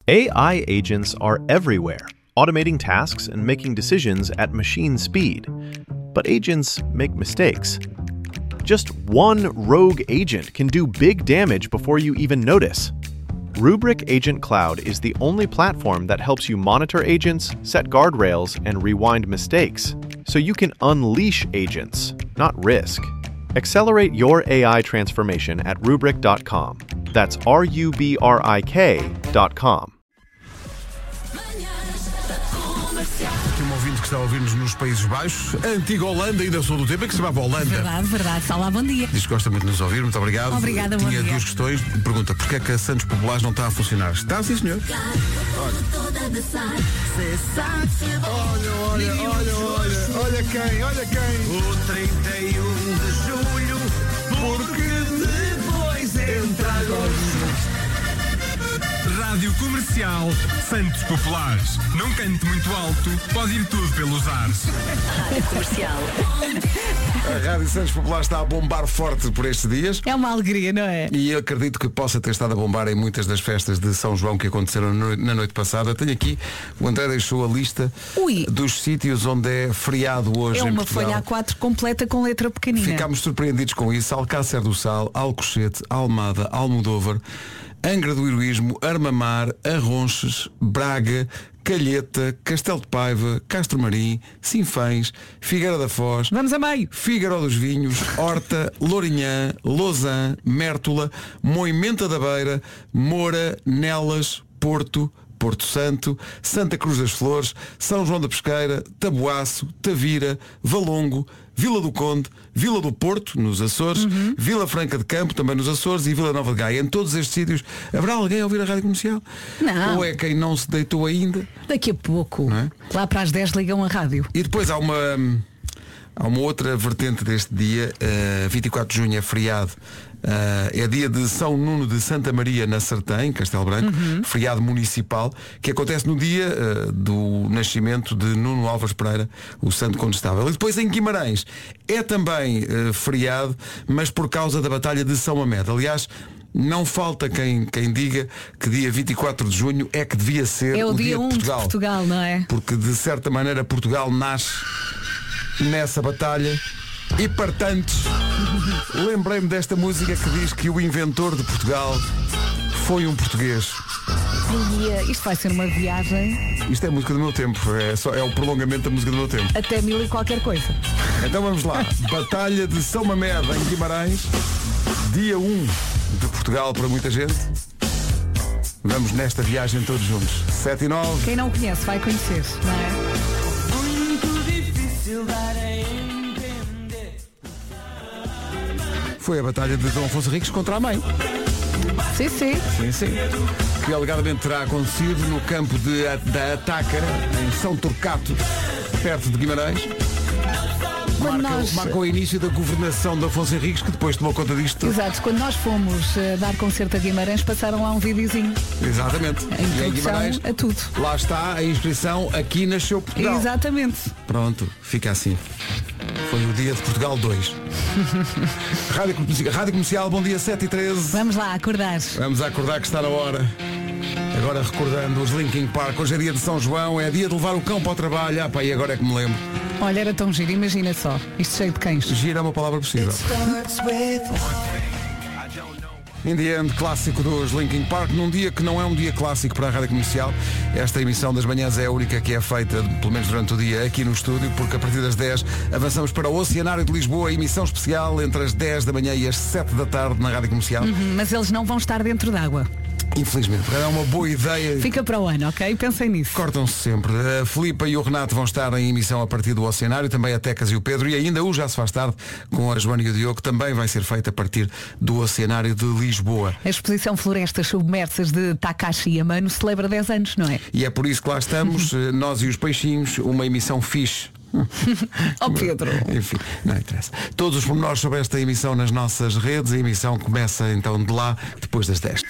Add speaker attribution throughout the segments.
Speaker 1: AI agents are everywhere, automating tasks and making decisions at machine speed. But agents make mistakes. Just one rogue agent can do big damage before you even notice. Rubrik Agent Cloud is the only platform that helps you monitor agents, set guardrails, and rewind mistakes, so you can unleash agents, not risk. Accelerate your AI transformation at Rubrik.com. That's RUBRIK.com.
Speaker 2: Aqui um ouvinte que está a ouvir-nos nos Países Baixos, a antiga Holanda, ainda sou do tempo, é que se chamava Holanda.
Speaker 3: Verdade. Olá, bom dia.
Speaker 2: Diz que gosta muito de nos ouvir, muito obrigado.
Speaker 3: Obrigada, bom
Speaker 2: Tinha
Speaker 3: dia.
Speaker 2: duas questões. Pergunta, porquê é que a Santos Populares não está a funcionar? Está, sim, senhor. Olha quem.
Speaker 4: O 31 de julho, porque depois entra agosto. Rádio Comercial Santos Populares. Não cante muito alto, pode ir tudo pelos ares.
Speaker 3: Rádio Comercial.
Speaker 2: A Rádio Santos Populares está a bombar forte por estes dias.
Speaker 3: É uma alegria, não é?
Speaker 2: E eu acredito que possa ter estado a bombar em muitas das festas de São João que aconteceram na noite passada. Tenho aqui, o André deixou a lista dos sítios onde é feriado hoje
Speaker 3: É
Speaker 2: em
Speaker 3: uma
Speaker 2: Portugal.
Speaker 3: folha A4 completa com letra pequenina.
Speaker 2: Ficámos surpreendidos com isso. Alcácer do Sal, Alcochete, Almada, Almodóvar, Angra do Heroísmo, Armamar, Arronches, Braga, Calheta, Castelo de Paiva, Castro Marim, Sinfãs, Figueira da Foz,
Speaker 3: Vamos a meio.
Speaker 2: Figueiró dos Vinhos, Horta, Lourinhã, Lousã, Mértola, Moimenta da Beira, Moura, Nelas, Porto, Porto Santo, Santa Cruz das Flores, São João da Pesqueira, Taboaço, Tavira, Valongo, Vila do Conde, Vila do Porto, nos Açores, Vila Franca de Campo, também nos Açores, e Vila Nova de Gaia. Em todos estes sítios, haverá alguém a ouvir a Rádio Comercial?
Speaker 3: Não.
Speaker 2: Ou é quem não se deitou ainda?
Speaker 3: Daqui a pouco.
Speaker 2: Não é?
Speaker 3: Lá para as 10 ligam a rádio.
Speaker 2: E depois há uma outra vertente deste dia. 24 de junho é feriado. É dia de São Nuno de Santa Maria na Sertém, Castelo Branco, feriado municipal, que acontece no dia do nascimento de Nuno Álvares Pereira, o santo condestável. E depois em Guimarães é também feriado, mas por causa da Batalha de São Mamede. Aliás, não falta quem diga que dia 24 de junho é que devia ser
Speaker 3: É o dia
Speaker 2: dia
Speaker 3: 1
Speaker 2: de
Speaker 3: de Portugal, não é?
Speaker 2: Porque de certa maneira Portugal nasce nessa batalha. E portanto, lembrei-me desta música que diz que o inventor de Portugal foi um português.
Speaker 3: E isto vai ser uma viagem
Speaker 2: Isto é a música do meu tempo, é o prolongamento da música do meu tempo.
Speaker 3: até 1000 e qualquer coisa.
Speaker 2: Então vamos lá. Batalha de São Mamede em Guimarães, dia 1 de Portugal para muita gente. Vamos nesta viagem todos juntos. 7 e 9.
Speaker 3: Quem não conhece vai conhecer, não é?
Speaker 4: Muito difícil dar a entender.
Speaker 2: Foi a batalha de Dom Afonso Henriques contra a mãe.
Speaker 3: Sim.
Speaker 2: Sim. Que alegadamente terá acontecido no campo da Ataca, em São Torcato, perto de Guimarães. Marca o início da governação de Afonso Henriques, que depois tomou conta disto.
Speaker 3: Exato, quando nós fomos dar concerto a Guimarães, passaram lá um videozinho.
Speaker 2: Exatamente.
Speaker 3: A
Speaker 2: E em
Speaker 3: introdução
Speaker 2: Guimarães,
Speaker 3: a tudo.
Speaker 2: lá está a inscrição, aqui nasceu Portugal.
Speaker 3: Exatamente.
Speaker 2: Pronto, fica assim. Foi o dia de Portugal 2. Rádio Comercial, bom dia, 7 e 13.
Speaker 3: Vamos lá, acordar.
Speaker 2: Vamos a acordar que está na hora. Agora recordando os Linkin Park, hoje é dia de São João, é dia de levar o cão para o trabalho. E agora é que me lembro.
Speaker 3: Olha, era tão giro, imagina só. Isto cheio de cães.
Speaker 2: Gira é uma palavra possível. In the End, clássico dos Linkin Park, num dia que não é um dia clássico para a Rádio Comercial. Esta emissão das manhãs é a única que é feita, pelo menos durante o dia, aqui no estúdio, porque a partir das 10 avançamos para o Oceanário de Lisboa, emissão especial entre as 10 da manhã e as 7 da tarde na Rádio Comercial.
Speaker 3: Mas eles não vão estar dentro d'água.
Speaker 2: Infelizmente, é uma boa ideia.
Speaker 3: Fica para o ano, ok? Pensem nisso.
Speaker 2: Cortam-se sempre. A Filipa e o Renato vão estar em emissão a partir do Oceanário, também a Tecas e o Pedro, e ainda o Já se faz tarde com a Joana e o Diogo, também vai ser feita a partir do Oceanário de Lisboa.
Speaker 3: A exposição Florestas Submersas de Takashi Yamano celebra 10 anos, não é?
Speaker 2: E é por isso que lá estamos, nós e os peixinhos, uma emissão fixe.
Speaker 3: Ó Pedro.
Speaker 2: Enfim, não interessa. Todos os pormenores sobre esta emissão nas nossas redes. A emissão começa então de lá, depois das 10.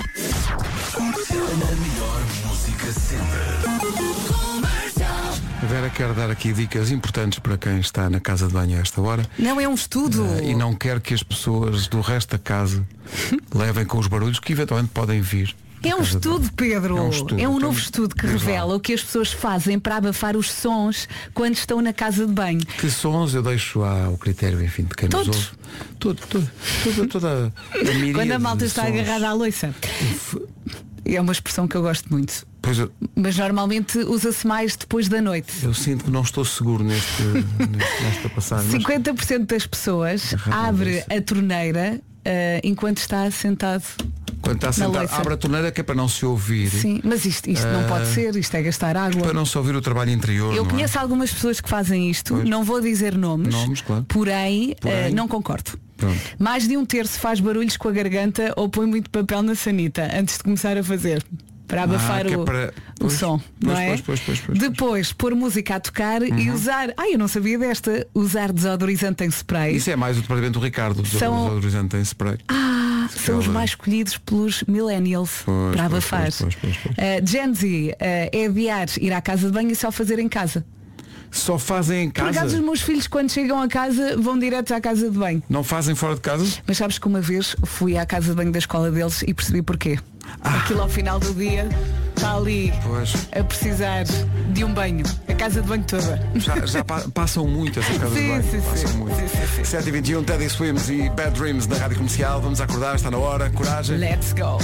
Speaker 2: A Vera quer dar aqui dicas importantes para quem está na casa de banho a esta hora.
Speaker 3: Não é um estudo.
Speaker 2: E não quer que as pessoas do resto da casa levem com os barulhos que eventualmente podem vir
Speaker 3: É um estudo, Pedro. É um novo estudo que revela o que as pessoas fazem para abafar os sons quando estão na casa de banho.
Speaker 2: Que sons eu deixo ao critério, enfim, de quem nos ouve. Toda a miríade
Speaker 3: Quando a malta
Speaker 2: de
Speaker 3: está
Speaker 2: sons.
Speaker 3: agarrada à loiça. É uma expressão que eu gosto muito.
Speaker 2: Pois
Speaker 3: Mas normalmente usa-se mais depois da noite.
Speaker 2: eu sinto que não estou seguro nesta passagem.
Speaker 3: 50% das pessoas abre a torneira enquanto está sentado.
Speaker 2: Quando está
Speaker 3: na
Speaker 2: sentado,
Speaker 3: louça.
Speaker 2: abre a torneira que é para não se ouvir.
Speaker 3: Sim, mas isto não pode ser, isto é gastar água.
Speaker 2: Para não se ouvir o trabalho interior.
Speaker 3: Eu
Speaker 2: não é?
Speaker 3: conheço algumas pessoas que fazem isto,
Speaker 2: Pois.
Speaker 3: não vou dizer nomes,
Speaker 2: Claro.
Speaker 3: porém, não concordo.
Speaker 2: Pronto.
Speaker 3: Mais de um terço faz barulhos com a garganta ou põe muito papel na sanita antes de começar a fazer. Para abafar
Speaker 2: que é
Speaker 3: o
Speaker 2: Pois,
Speaker 3: som, não é?
Speaker 2: Pois.
Speaker 3: Depois, pôr música a tocar e usar... eu não sabia desta. Usar desodorizante em spray.
Speaker 2: Isso é mais o departamento do Ricardo,
Speaker 3: São-
Speaker 2: do desodorizante em spray.
Speaker 3: São os mais escolhidos pelos millennials
Speaker 2: Pois,
Speaker 3: para
Speaker 2: pois,
Speaker 3: abafar.
Speaker 2: pois.
Speaker 3: Gen Z é adiar ir à casa de banho e só fazer em casa.
Speaker 2: Só fazem em
Speaker 3: Por acaso
Speaker 2: casa?
Speaker 3: os meus filhos quando chegam a casa vão direto à casa de banho.
Speaker 2: Não fazem fora de casa?
Speaker 3: Mas sabes que uma vez fui à casa de banho da escola deles e percebi porquê. Aquilo ao final do dia está ali
Speaker 2: Pois.
Speaker 3: a precisar de um banho. A casa de banho toda.
Speaker 2: Já passam muito essas casas de
Speaker 3: Sim,
Speaker 2: banho.
Speaker 3: sim,
Speaker 2: Passam
Speaker 3: sim.
Speaker 2: muito.
Speaker 3: Sim, sim.
Speaker 2: 7h21, Teddy Swims e Bad Dreams na Rádio Comercial. Vamos acordar, está na hora. Coragem.
Speaker 3: Let's go.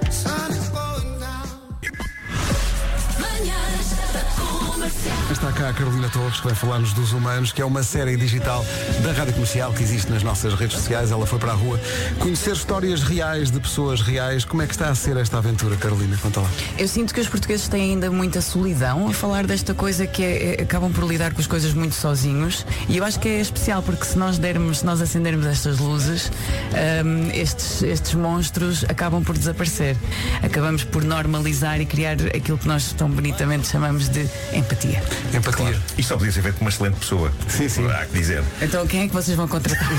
Speaker 2: Está cá a Carolina Torres, que vai falar-nos dos Humanos, que é uma série digital da Rádio Comercial que existe nas nossas redes sociais. Ela foi para a rua conhecer histórias reais de pessoas reais. Como é que está a ser esta aventura, Carolina? Conta lá.
Speaker 5: Eu sinto que os portugueses têm ainda muita solidão a falar desta coisa que acabam por lidar com as coisas muito sozinhos, e eu acho que é especial porque se nós acendermos estas luzes, estes monstros acabam por desaparecer. Acabamos por normalizar e criar aquilo que nós tão bonitamente chamamos de empatia.
Speaker 2: Empatia.
Speaker 6: Claro. Isto só podia ser feito com uma excelente pessoa.
Speaker 2: Sim.
Speaker 6: Há que dizer.
Speaker 5: Então quem é que vocês vão contratar?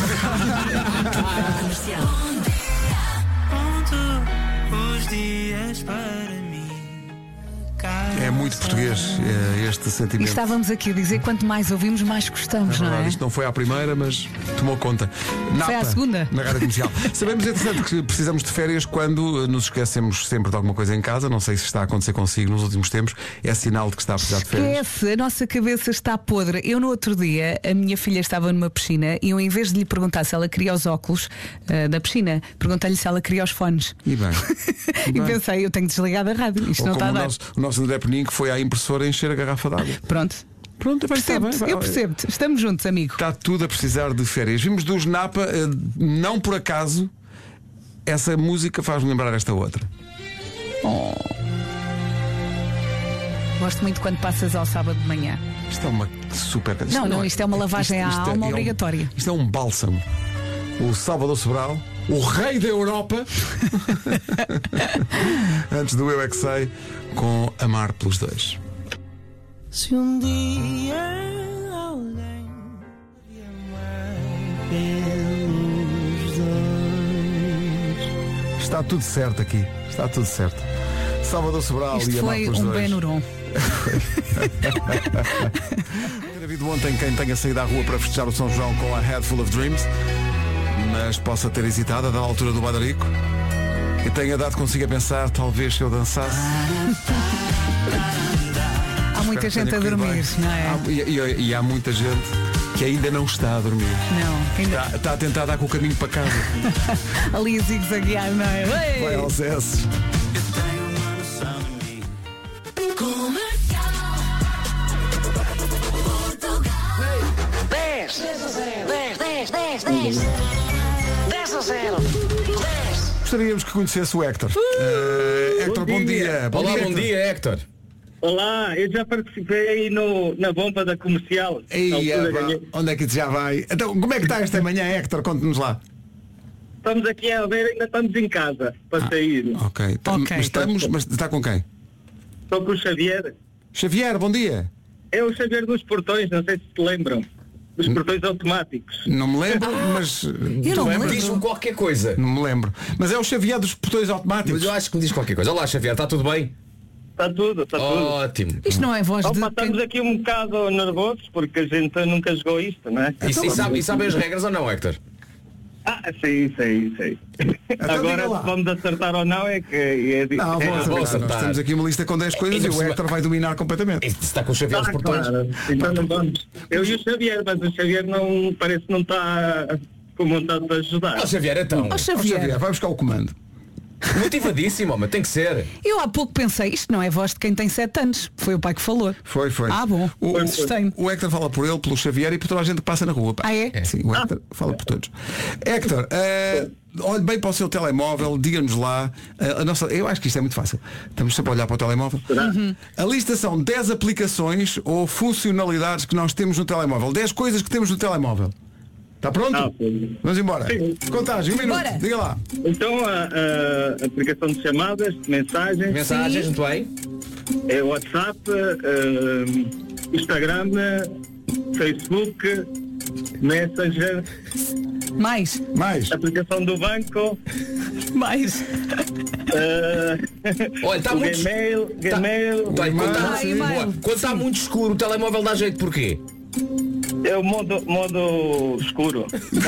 Speaker 2: É muito português este
Speaker 3: E
Speaker 2: sentimento.
Speaker 3: estávamos aqui a dizer quanto mais ouvimos, mais gostamos, não é?
Speaker 2: Isto não foi à primeira, mas tomou conta.
Speaker 3: Foi à segunda?
Speaker 2: Na Rádio Comercial. Sabemos, entretanto, que precisamos de férias quando nos esquecemos sempre de alguma coisa em casa. Não sei se está a acontecer consigo nos últimos tempos. É sinal de que está a precisar de férias.
Speaker 3: Esquece, a nossa cabeça está podre. Eu no outro dia, a minha filha estava numa piscina e eu, em vez de lhe perguntar se ela queria os óculos da piscina, perguntei-lhe se ela queria os fones.
Speaker 2: E bem.
Speaker 3: E pensei, eu tenho que desligar da rádio. Isto
Speaker 2: Ou
Speaker 3: não está a
Speaker 2: como
Speaker 3: dar.
Speaker 2: o nosso André Penin, que foi à impressora encher a garrafa d'água.
Speaker 3: Pronto.
Speaker 2: Pronto, vai estar bem.
Speaker 3: Percebo-te, eu percebo-te. Estamos juntos, amigo.
Speaker 2: Está tudo a precisar de férias. Vimos dos Napa, não por acaso, essa música faz-me lembrar esta outra.
Speaker 3: Gosto muito quando passas ao sábado de manhã.
Speaker 2: Isto é uma super canção.
Speaker 3: Não, isto é uma lavagem à alma obrigatória.
Speaker 2: Isto é um bálsamo. O Salvador Sobral, o rei da Europa. Antes do Eu É Que Sei, com Amar pelos Dois.
Speaker 7: Se um dia alguém me amar pelos dois.
Speaker 2: Está tudo certo aqui. Está tudo certo. Salvador Sobral
Speaker 3: Isto
Speaker 2: e Amar
Speaker 3: foi
Speaker 2: pelos
Speaker 3: um
Speaker 2: Dois.
Speaker 3: Benuron.
Speaker 2: Ter havido ontem quem tenha saído à rua para festejar o São João com a Head Full of Dreams, mas possa ter hesitado a da altura do Badarico e tenha dado consigo a pensar, talvez se eu dançasse.
Speaker 3: Há muita gente a
Speaker 2: Espero que tenha
Speaker 3: dormir,
Speaker 2: corrido
Speaker 3: não é?
Speaker 2: bem. E há muita gente que ainda não está a dormir.
Speaker 3: Não, ainda
Speaker 2: Está a tentar dar com o caminho para casa.
Speaker 3: ali a zigue-zaguear, não é? Ei!
Speaker 2: Vai aos S. Gostaríamos que conhecesse o Héctor. Héctor, bom dia.
Speaker 8: Olá, bom
Speaker 2: Héctor.
Speaker 8: dia, Héctor.
Speaker 9: Olá, eu já participei aí na bomba da comercial.
Speaker 2: Ei,
Speaker 9: Na altura
Speaker 2: pá,
Speaker 9: ganhei.
Speaker 2: onde é que isso já vai? Então, como é que está esta manhã, Héctor? Conte-nos lá.
Speaker 9: Estamos aqui a ver, ainda estamos em casa para sair.
Speaker 2: Ok.
Speaker 3: Ok.
Speaker 2: Mas está com quem?
Speaker 9: Estou com o Xavier.
Speaker 2: Xavier, bom dia.
Speaker 9: É o Xavier dos portões, não sei se te lembram. Dos portões automáticos.
Speaker 2: Não me lembro, mas.
Speaker 3: Eu não me lembro.
Speaker 8: Diz-me qualquer coisa.
Speaker 2: Não me lembro. Mas é o Xavier dos portões
Speaker 8: Mas
Speaker 2: automáticos.
Speaker 8: eu acho que me diz qualquer coisa. Olá, Xavier, está tudo bem?
Speaker 9: Está tudo, está tudo.
Speaker 8: Ótimo.
Speaker 3: Isto não é voz de.
Speaker 9: Estamos aqui um bocado nervosos porque a gente nunca jogou isto, não é?
Speaker 8: E sabem as regras ou não, Héctor?
Speaker 9: Sim.
Speaker 2: Então
Speaker 9: Agora,
Speaker 2: diga lá.
Speaker 9: se vamos acertar ou não, é que é
Speaker 2: Não, vou acertar. Nós temos aqui uma lista com 10 coisas e o Héctor vai dominar completamente.
Speaker 8: Se está com o Xavier aos portões.
Speaker 9: Claro. Então não vamos. Eu e o Xavier, mas o Xavier não parece que não está com vontade de ajudar.
Speaker 8: Ó Xavier, então.
Speaker 3: Ó, Xavier.
Speaker 2: Vai buscar o comando.
Speaker 8: Motivadíssimo, mas tem que ser.
Speaker 3: Eu há pouco pensei, isto não é voz de quem tem 7 anos. Foi o pai que falou.
Speaker 2: Foi.
Speaker 3: Ah, bom. Assustei-me.
Speaker 2: O Héctor fala por ele, pelo Xavier e por toda a gente que passa na rua. Pá.
Speaker 3: Ah, é?
Speaker 2: Sim, o Héctor fala por todos. Héctor, olhe bem para o seu telemóvel, diga-nos lá. Eu acho que isto é muito fácil. Estamos sempre a olhar para o telemóvel. A lista são 10 aplicações ou funcionalidades que nós temos no telemóvel. 10 coisas que temos no telemóvel. Está pronto? Vamos embora.
Speaker 9: Sim.
Speaker 2: Contagem, 1 minuto.
Speaker 3: Bora.
Speaker 2: Diga lá.
Speaker 9: Então a aplicação de chamadas, mensagens,
Speaker 8: Mensagens, muito bem.
Speaker 9: é WhatsApp, Instagram, Facebook, Messenger,
Speaker 3: Mais.
Speaker 9: aplicação do banco,
Speaker 3: Mais.
Speaker 8: Olha, está
Speaker 9: o
Speaker 8: muito.
Speaker 9: Gmail.
Speaker 8: Olha,
Speaker 3: e-mail.
Speaker 8: quando está muito escuro, o telemóvel dá jeito porquê?
Speaker 9: É o modo escuro.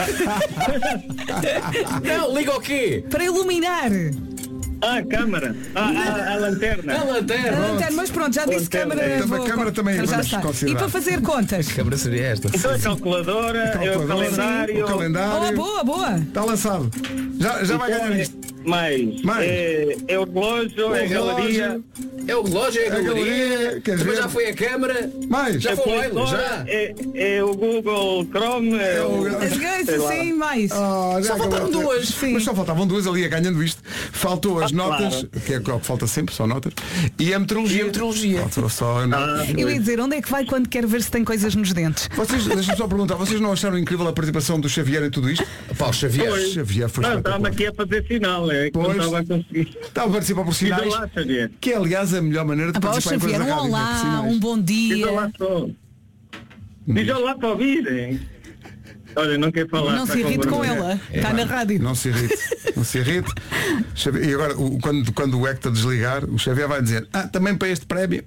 Speaker 8: Não, liga o quê?
Speaker 3: Para iluminar.
Speaker 9: A câmara. A lanterna.
Speaker 8: A lanterna.
Speaker 3: Mas pronto, já disse câmara.
Speaker 2: A câmara também
Speaker 3: já
Speaker 2: vamos
Speaker 3: está.
Speaker 2: considerar.
Speaker 3: E para fazer contas?
Speaker 8: Que câmara seria esta?
Speaker 9: Então a calculadora, é o calendário.
Speaker 2: O calendário.
Speaker 3: Boa.
Speaker 2: Está lançado. Já vai ganhar isto.
Speaker 9: Mais. É o relógio, é a galeria.
Speaker 8: É o relógio, é a galeria.
Speaker 2: queres
Speaker 8: Também
Speaker 2: ver?
Speaker 8: já foi a câmara.
Speaker 2: Mais.
Speaker 8: Já foi o já.
Speaker 9: É o Google Chrome.
Speaker 3: As coisas, sim, mais.
Speaker 8: Só faltaram duas.
Speaker 3: Sim.
Speaker 2: Mas só faltavam duas, ali ia ganhando isto. Faltou as notas, que é o que falta sempre, são notas. E a metrologia. Faltou só
Speaker 3: Eu ia dizer, onde é que vai quando quer ver se tem coisas nos dentes?
Speaker 2: Deixa-me só perguntar, vocês não acharam incrível a participação do Xavier em tudo isto?
Speaker 8: Pá, o Xavier.
Speaker 2: O Xavier foi
Speaker 9: Não,
Speaker 2: espetacular.
Speaker 9: estava aqui a fazer sinal, é que não
Speaker 2: Pois.
Speaker 9: estava a conseguir.
Speaker 2: Estava a participar por sinais,
Speaker 9: Diga lá, Xavier.
Speaker 2: que é aliás a melhor maneira de
Speaker 3: Ó
Speaker 2: participar em coisas
Speaker 3: Xavier,
Speaker 2: da
Speaker 3: um
Speaker 2: rádio, é por
Speaker 3: olá,
Speaker 2: sinais.
Speaker 3: um bom
Speaker 9: Diga lá
Speaker 3: dia.
Speaker 9: só. Diga lá para ouvirem. Olha, não quer falar.
Speaker 3: Não
Speaker 9: está
Speaker 3: se irrite com
Speaker 9: vergonha.
Speaker 3: ela. Está na rádio.
Speaker 2: Não se irrite, não se irrite. Xavier, e agora, quando o Héctor desligar, o Xavier vai dizer, também para este prémio.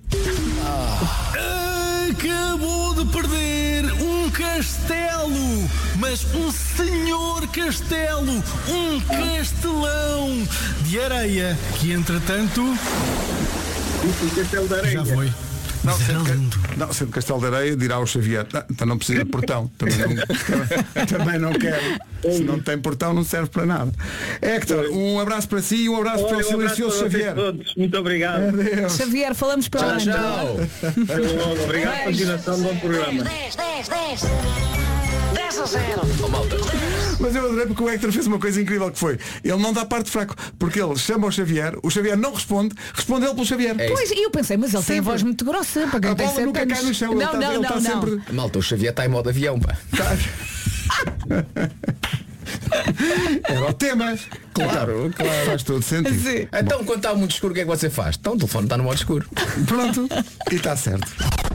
Speaker 10: Acabou de perder um castelo, mas um senhor castelo, um castelão de areia, que entretanto
Speaker 9: Isso, Castelo da Areia.
Speaker 10: já foi.
Speaker 2: Não,
Speaker 10: Mas era lindo.
Speaker 2: sendo Castelo de Areia, dirá ao Xavier, então não precisa de portão, também não quero. Se não tem portão não serve para nada. Héctor, um abraço para si e um abraço para o
Speaker 9: Olha, um abraço
Speaker 2: silencioso
Speaker 9: para vocês
Speaker 2: Xavier.
Speaker 9: todos. Muito obrigado.
Speaker 2: Adeus.
Speaker 3: Xavier, falamos para lá.
Speaker 8: Tchau.
Speaker 9: Até logo. Obrigado, continuação, bom programa.
Speaker 11: 10 a 0.
Speaker 8: Oh, malta.
Speaker 2: Mas eu adorei porque o Héctor fez uma coisa incrível que foi, ele não dá parte fraco, porque ele chama o Xavier não responde ele pelo Xavier.
Speaker 3: Pois, e eu pensei, mas ele tem a
Speaker 2: Sempre.
Speaker 3: voz muito grossa para quem
Speaker 2: A
Speaker 3: tem
Speaker 2: bola
Speaker 3: 7
Speaker 2: nunca
Speaker 3: anos.
Speaker 2: cai no chão, ele está sempre.
Speaker 8: Malta, o Xavier está em modo avião, pá.
Speaker 2: Era o tema. Claro. Faz todo sentido.
Speaker 3: Sim.
Speaker 8: Então, quando está muito escuro, o que é que você faz? Então, o telefone está no modo escuro.
Speaker 2: Pronto. E está certo.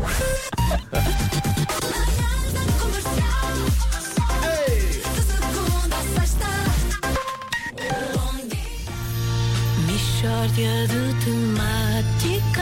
Speaker 11: Mixórdia de temáticas.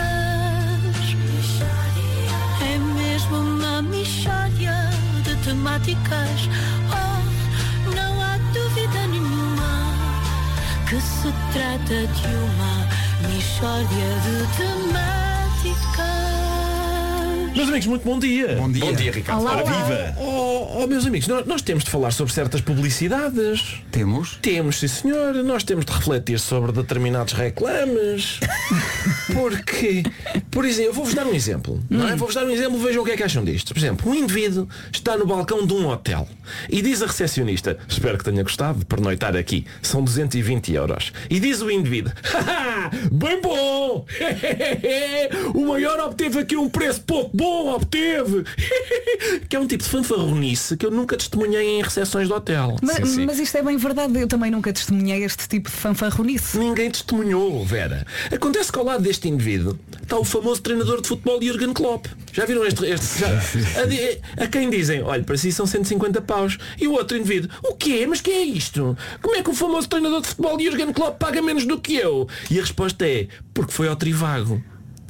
Speaker 11: É mesmo uma mixórdia de temáticas. Oh, não há dúvida nenhuma que se trata de uma mixórdia de temáticas.
Speaker 12: Meus amigos, muito bom dia.
Speaker 2: Bom dia.
Speaker 8: Bom dia, Ricardo.
Speaker 3: Olá,
Speaker 12: Ora,
Speaker 3: olá.
Speaker 12: viva! Meus amigos, nós temos de falar sobre certas publicidades.
Speaker 2: Temos.
Speaker 12: Temos, sim senhor. Nós temos de refletir sobre determinados reclames. Porque, por exemplo, eu vou-vos dar um exemplo. Não é? Vou-vos dar um exemplo, vejam o que é que acham disto. Por exemplo, um indivíduo está no balcão de um hotel e diz a recepcionista, espero que tenha gostado de pernoitar aqui, são 220 euros. E diz o indivíduo, haha, bem bom! O maior obteve aqui um preço pouco bom, obteve! Que é um tipo de fanfarronice que eu nunca testemunhei em recepções de hotel.
Speaker 3: Mas isto é bem verdade, eu também nunca testemunhei este tipo de fanfarronice.
Speaker 12: Ninguém testemunhou, Vera. Acontece que ao lado deste indivíduo está o famoso treinador de futebol Jürgen Klopp. Já viram este a quem dizem, olha, para si são 150 paus. E o outro indivíduo, o quê? Mas que é isto? Como é que o famoso treinador de futebol Jürgen Klopp paga menos do que eu? E a resposta é, porque foi ao Trivago.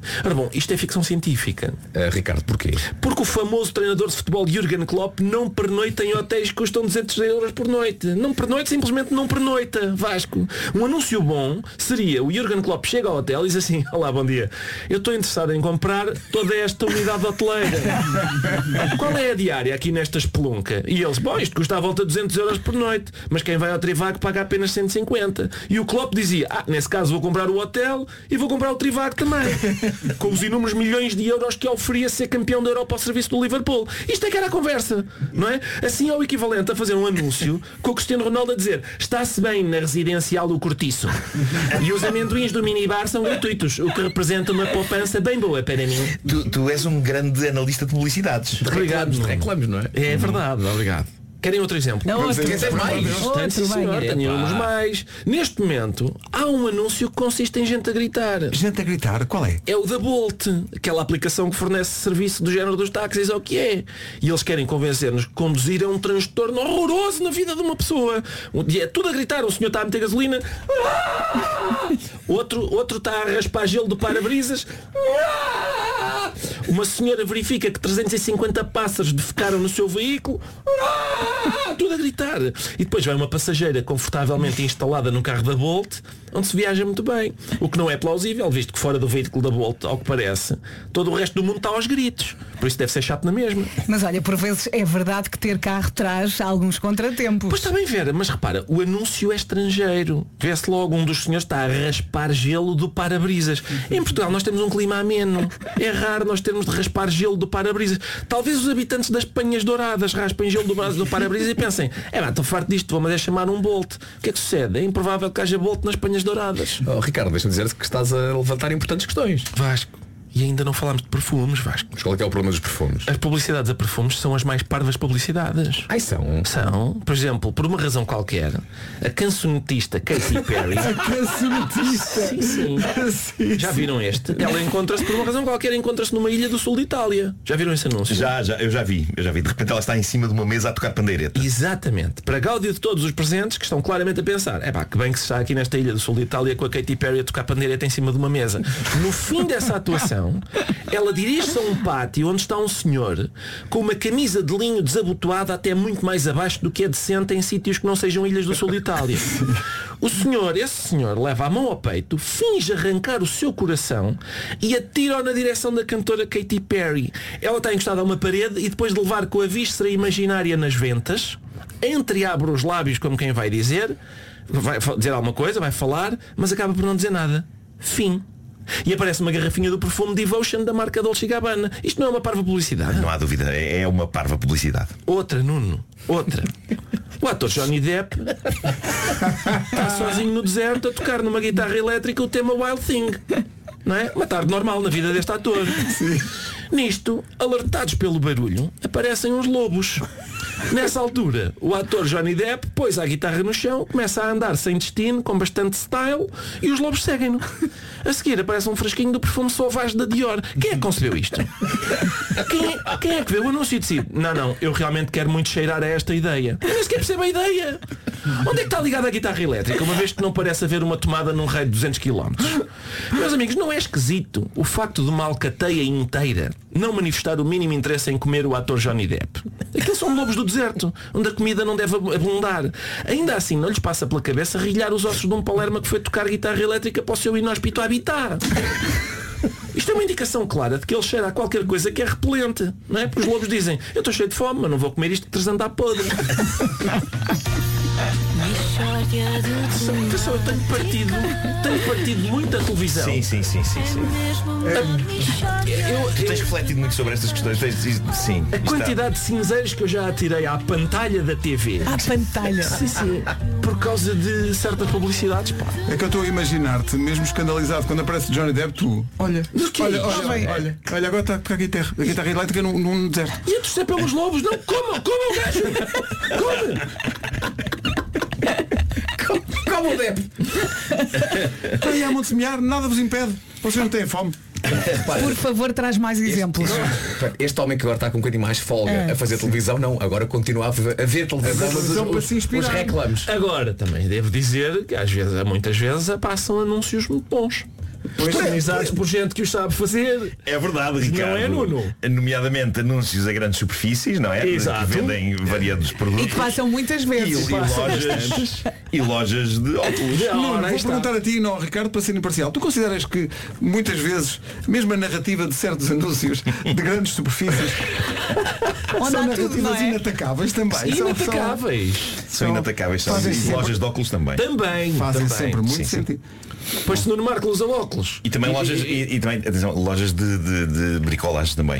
Speaker 12: Ora bom, isto é ficção científica.
Speaker 8: Ricardo, porquê?
Speaker 12: Porque o famoso treinador de futebol Jürgen Klopp não pernoita em hotéis que custam 200 euros por noite. Não pernoita, simplesmente não pernoita, Vasco. Um anúncio bom seria o Jürgen Klopp chega ao hotel e diz assim: olá, bom dia, eu estou interessado em comprar toda esta unidade hoteleira. Qual é a diária aqui nesta espelunca? E eles, bom, isto custa à volta de 200 euros por noite, mas quem vai ao Trivago paga apenas 150. E o Klopp dizia: nesse caso vou comprar o hotel e vou comprar o Trivago também. Com os inúmeros milhões de euros que oferia ser campeão da Europa ao serviço do Liverpool. Isto é que era a conversa, não é? Assim é o equivalente a fazer um anúncio com o Cristiano Ronaldo a dizer: está-se bem na residencial do Cortiço. E os amendoins do minibar são gratuitos, o que representa uma poupança bem boa para mim.
Speaker 6: Tu és um grande analista de publicidades.
Speaker 12: Obrigado.
Speaker 8: Reclamos, não é?
Speaker 12: É verdade, obrigado. Querem outro exemplo?
Speaker 3: Não, outro.
Speaker 8: Quer mais?
Speaker 12: Tenhamos mais. Neste momento, há um anúncio que consiste em gente a gritar.
Speaker 2: Gente a gritar, qual é?
Speaker 12: É o da Bolt, aquela aplicação que fornece serviço do género dos táxis, ou o que é. E eles querem convencer-nos que conduzir é um transtorno horroroso na vida de uma pessoa. Um dia é tudo a gritar, um senhor está a meter gasolina, outro está a raspar gelo do para-brisas, uma senhora verifica que 350 pássaros defecaram no seu veículo, tudo a gritar. E depois vai uma passageira confortavelmente instalada no carro da Bolt, onde se viaja muito bem. O que não é plausível, visto que fora do veículo da Bolt, ao que parece, todo o resto do mundo está aos gritos. Por isso deve ser chato na mesma.
Speaker 3: Mas olha, por vezes é verdade que ter carro traz alguns contratempos.
Speaker 12: Pois está bem, Vera, mas repara, o anúncio é estrangeiro. Vê-se logo um dos senhores está a raspar gelo do para-brisas. Em Portugal nós temos um clima ameno. É raro nós termos de raspar gelo do para-brisas. Talvez os habitantes das Penhas Douradas raspem gelo do para-brisas e pensem: estou farto disto, vou-me deixar chamar um Bolt. O que é que sucede? É improvável que haja Bolt nas Penhas Douradas.
Speaker 8: Ricardo, deixa-me dizer-te que estás a levantar importantes questões.
Speaker 12: Vasco, e ainda não falámos de perfumes, Vasco.
Speaker 8: Mas qual é que é o problema dos perfumes?
Speaker 12: As publicidades a perfumes são as mais parvas publicidades.
Speaker 8: São?
Speaker 12: São. Por exemplo, por uma razão qualquer, a cancionetista Katy Perry.
Speaker 2: A cancionetista?
Speaker 12: Sim. Já viram este? Ela encontra-se, por uma razão qualquer, encontra-se numa ilha do sul de Itália. Já viram esse anúncio?
Speaker 6: Eu já vi. De repente ela está em cima de uma mesa a tocar pandeireta.
Speaker 12: Exatamente. Para gáudio de todos os presentes que estão claramente a pensar: que bem que se está aqui nesta ilha do sul de Itália com a Katy Perry a tocar pandeireta em cima de uma mesa. No fim dessa atuação, ela dirige-se a um pátio onde está um senhor com uma camisa de linho desabotoada até muito mais abaixo do que é decente em sítios que não sejam ilhas do sul de Itália. Esse senhor leva a mão ao peito, finge arrancar o seu coração e atira-o na direção da cantora Katy Perry. Ela está encostada a uma parede e depois de levar com a víscera imaginária nas ventas, entreabre os lábios como quem vai dizer alguma coisa, vai falar, mas acaba por não dizer nada. Fim. E aparece uma garrafinha do perfume Devotion da marca Dolce & Gabbana. Isto não é uma parva publicidade?
Speaker 6: Não há dúvida, é uma parva publicidade.
Speaker 12: Outra, Nuno, outra. O ator Johnny Depp está sozinho no deserto a tocar numa guitarra elétrica o tema Wild Thing. Não é? Uma tarde normal na vida deste ator. Sim. Nisto, alertados pelo barulho, aparecem uns lobos. Nessa altura, o ator Johnny Depp pôs a guitarra no chão, começa a andar sem destino, com bastante style, e os lobos seguem-no. A seguir aparece um frasquinho do perfume Sauvage da Dior. Quem é que concebeu isto? Quem é que vê o anúncio e decide: não, eu realmente quero muito cheirar a esta ideia. Eu nem sequer percebo a ideia. Onde é que está ligada a guitarra elétrica, uma vez que não parece haver uma tomada num raio de 200 km? Meus amigos, não é esquisito o facto de uma alcateia inteira não manifestar o mínimo interesse em comer o ator Johnny Depp? Aqueles são lobos do deserto, onde a comida não deve abundar. Ainda assim, não lhes passa pela cabeça rilhar os ossos de um palerma que foi tocar guitarra elétrica para o seu inóspito habitat. Isto é uma indicação clara de que ele cheira a qualquer coisa que é repelente, não é? Porque os lobos dizem: eu estou cheio de fome, mas não vou comer isto que trazendo à podre. Atenção, eu tenho partido muito a televisão.
Speaker 6: Sim. Tu tens refletido muito sobre estas questões. Sim.
Speaker 12: A quantidade de cinzeiros que eu já atirei à pantalha da TV.
Speaker 3: À pantalha?
Speaker 12: Sim. Por causa de certas publicidades, pá.
Speaker 2: É que eu estou a imaginar-te, mesmo escandalizado, quando aparece Johnny Depp, tu. Olha, agora está a guitarra elétrica num deserto.
Speaker 12: E a torcer pelos lobos, não, como o gajo!
Speaker 8: Como o Depp!
Speaker 2: Está aí a monte semear, nada vos impede. Vocês não têm fome.
Speaker 3: Por favor, traz mais exemplos.
Speaker 8: Este homem que agora está com um bocadinho mais folga a fazer televisão, não, agora continua a ver televisão,
Speaker 2: para se inspirar.
Speaker 8: Os reclames.
Speaker 12: Agora também devo dizer que muitas vezes passam anúncios muito bons. Patronizados por gente que os sabe fazer.
Speaker 6: É verdade, Ricardo.
Speaker 12: Não é, Nuno?
Speaker 6: Nomeadamente anúncios a grandes superfícies, não é?
Speaker 12: Exato.
Speaker 6: Que vendem variados produtos.
Speaker 3: E que passam muitas vezes.
Speaker 6: E lojas de óculos.
Speaker 2: Nuno, vou perguntar a ti e não ao Ricardo para ser imparcial. Tu consideras que muitas vezes, mesmo a narrativa de certos anúncios de grandes superfícies são narrativas inatacáveis também?
Speaker 12: Inatacáveis.
Speaker 6: São inatacáveis. E lojas de óculos também.
Speaker 2: Fazem sempre muito sentido.
Speaker 12: Pois se Nuno Marco usa óculos.
Speaker 6: E também lojas, e também, atenção, lojas de bricolagem também.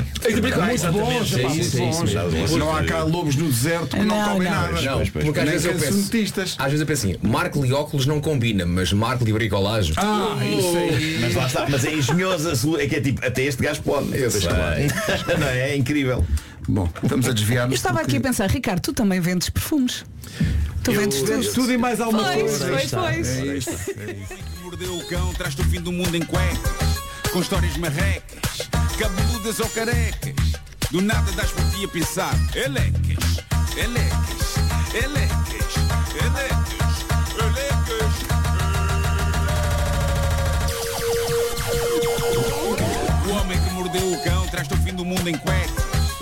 Speaker 2: Não há cá lobos no deserto que não comem nada.
Speaker 8: Não, porque às vezes eu penso assim, Marco e óculos não combina, mas Marco e bricolagem.
Speaker 2: Isso aí.
Speaker 6: Mas lá está, mas é engenhoso, é que é tipo, até este gajo pode. Eu sei. Não é? É incrível.
Speaker 2: Bom, estamos a desviar-nos.
Speaker 3: Eu estava aqui a pensar, Ricardo, tu também vendes perfumes. Tu vendes
Speaker 2: tudo e mais alguma coisa.
Speaker 3: Pois.
Speaker 13: Mordeu o cão, traz-te o fim do mundo em cuecas, com histórias marrecas, cabeludas ou carecas. Do nada das por ti a pensar. Elecas, elecas, elecas, elecas, elecas. O homem que mordeu o cão, traz-te o fim do mundo em cuecas.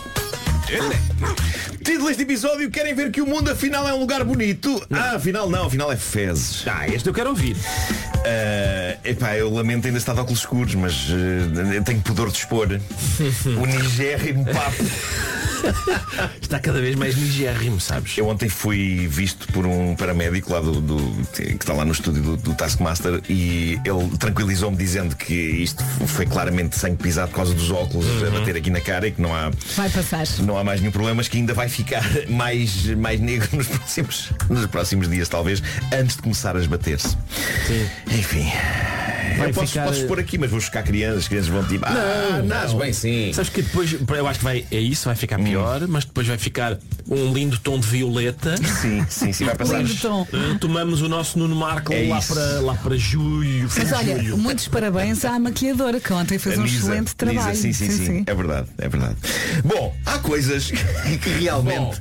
Speaker 6: Título deste episódio: querem ver que o mundo afinal é um lugar bonito? Afinal não, afinal é fezes.
Speaker 12: Este eu quero ouvir.
Speaker 6: Eu lamento ainda estar de óculos escuros, mas eu tenho pudor de expor o nigérrimo papo.
Speaker 12: Está cada vez mais nigérrimo, sabes?
Speaker 6: Eu ontem fui visto por um paramédico lá que está lá no estúdio do Taskmaster, e ele tranquilizou-me dizendo que isto foi claramente sangue pisado por causa dos óculos a bater aqui na cara e que não há mais nenhum problema, mas que ainda vai ficar mais negro nos próximos dias, talvez, antes de começar a esbater-se. Enfim, eu posso expor aqui, mas vou chocar crianças, as crianças vão tipo
Speaker 8: Não, bem sim.
Speaker 12: Sabes que depois, eu acho que vai ficar pior, mas depois vai ficar um lindo tom de violeta.
Speaker 6: Sim, vai passar.
Speaker 3: Lindo tom.
Speaker 12: Tomamos o nosso Nuno Marco lá para julho.
Speaker 3: Mas olha, muitos parabéns à maquilhadora, que ontem fez um excelente trabalho.
Speaker 6: Sim. É verdade. Bom, há coisas que realmente.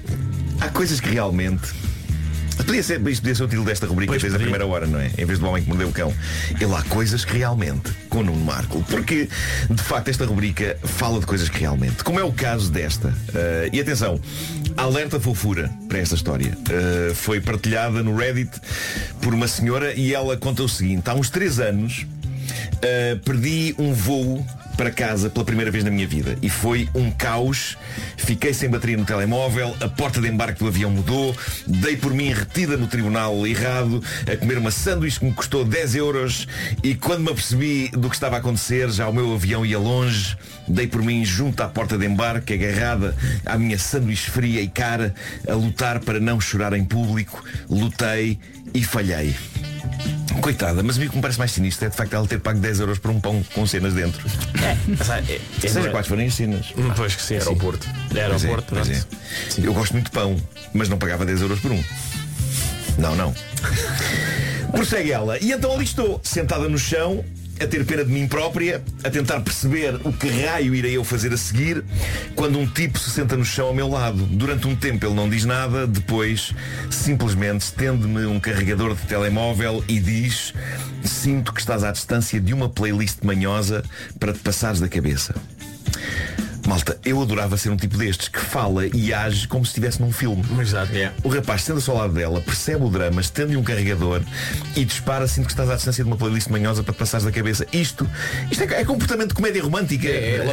Speaker 6: Isto podia ser o título desta rubrica que fez a primeira hora, não é? Em vez do homem que mordeu o cão. Há coisas que realmente, com o Nuno Marco. Porque, de facto, esta rubrica fala de coisas que realmente. Como é o caso desta. E atenção, alerta fofura para esta história. Foi partilhada no Reddit por uma senhora e ela conta o seguinte: há uns 3 anos perdi um voo para casa pela primeira vez na minha vida e foi um caos. Fiquei sem bateria no telemóvel, a porta de embarque do avião mudou, dei por mim retida no tribunal errado a comer uma sanduíche que me custou 10 euros e quando me apercebi do que estava a acontecer, já o meu avião ia longe, dei por mim junto à porta de embarque, agarrada à minha sanduíche fria e cara, a lutar para não chorar em público. Lutei e falhei. Coitada, mas o que me parece mais sinistro é de facto ela ter pago 10 euros por um pão com cenas dentro. Seja quais forem as cenas.
Speaker 12: Pois que sim, aeroporto.
Speaker 6: Pois é. Eu gosto muito de pão, mas não pagava 10 euros por um. Não. Prossegue ela. E então ali estou, sentada no chão, a ter pena de mim própria, a tentar perceber o que raio irei eu fazer a seguir, quando um tipo se senta no chão ao meu lado. Durante um tempo ele não diz nada, depois simplesmente estende-me um carregador de telemóvel e diz: sinto que estás à distância de uma playlist manhosa para te passares da cabeça. Malta, eu adorava ser um tipo destes que fala e age como se estivesse num filme.
Speaker 12: Exato,
Speaker 6: O rapaz senta-se ao lado dela, percebe o drama, estende-lhe um carregador e dispara, sinto que estás à distância de uma playlist manhosa para te passares da cabeça. Isto é comportamento de comédia romântica.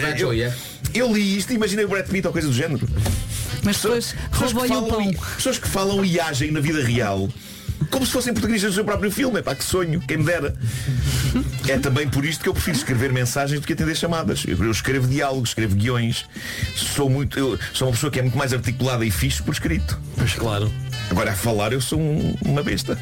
Speaker 6: Eu li isto e imaginei o Brad Pitt ou coisa do género.
Speaker 3: Mas depois roubou-lhe o pão.
Speaker 6: Pessoas que falam e agem na vida real como se fossem protagonistas do seu próprio filme. Que sonho, quem me dera. É também por isto que eu prefiro escrever mensagens do que atender chamadas. Eu escrevo diálogos, escrevo guiões. Sou uma pessoa que é muito mais articulada e fixe por escrito.
Speaker 12: Pois claro.
Speaker 6: Agora a falar eu sou uma besta.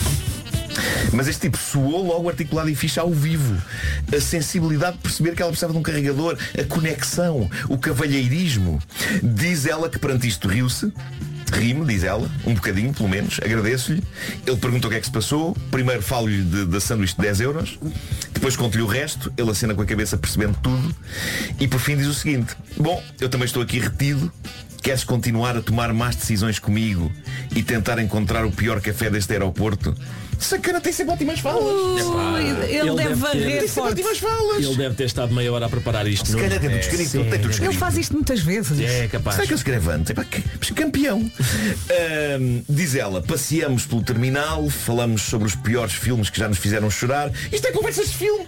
Speaker 6: Mas este tipo soou logo articulado e fixe ao vivo. A sensibilidade de perceber que ela precisava de um carregador, a conexão, o cavalheirismo. Diz ela que perante isto riu-se. Ri-me, diz ela, um bocadinho pelo menos, agradeço-lhe. Ele pergunta o que é que se passou. Primeiro falo-lhe da sanduíche de 10 euros. Depois conto-lhe o resto. Ele acena com a cabeça percebendo tudo. E por fim diz o seguinte: bom, eu também estou aqui retido Queres continuar a tomar más decisões comigo e tentar encontrar o pior café deste aeroporto? Sacana tem sempre ótimas falas.
Speaker 3: Ele deve varrer forte.
Speaker 12: Ele deve ter estado meia hora a preparar isto.
Speaker 6: Se calhar tem tudo escrito. Tem tudo escrito.
Speaker 3: Ele faz isto muitas vezes.
Speaker 12: É capaz.
Speaker 6: Será que ele escreve antes? Campeão. Diz ela, passeamos pelo terminal, falamos sobre os piores filmes que já nos fizeram chorar. Isto é conversas de filme.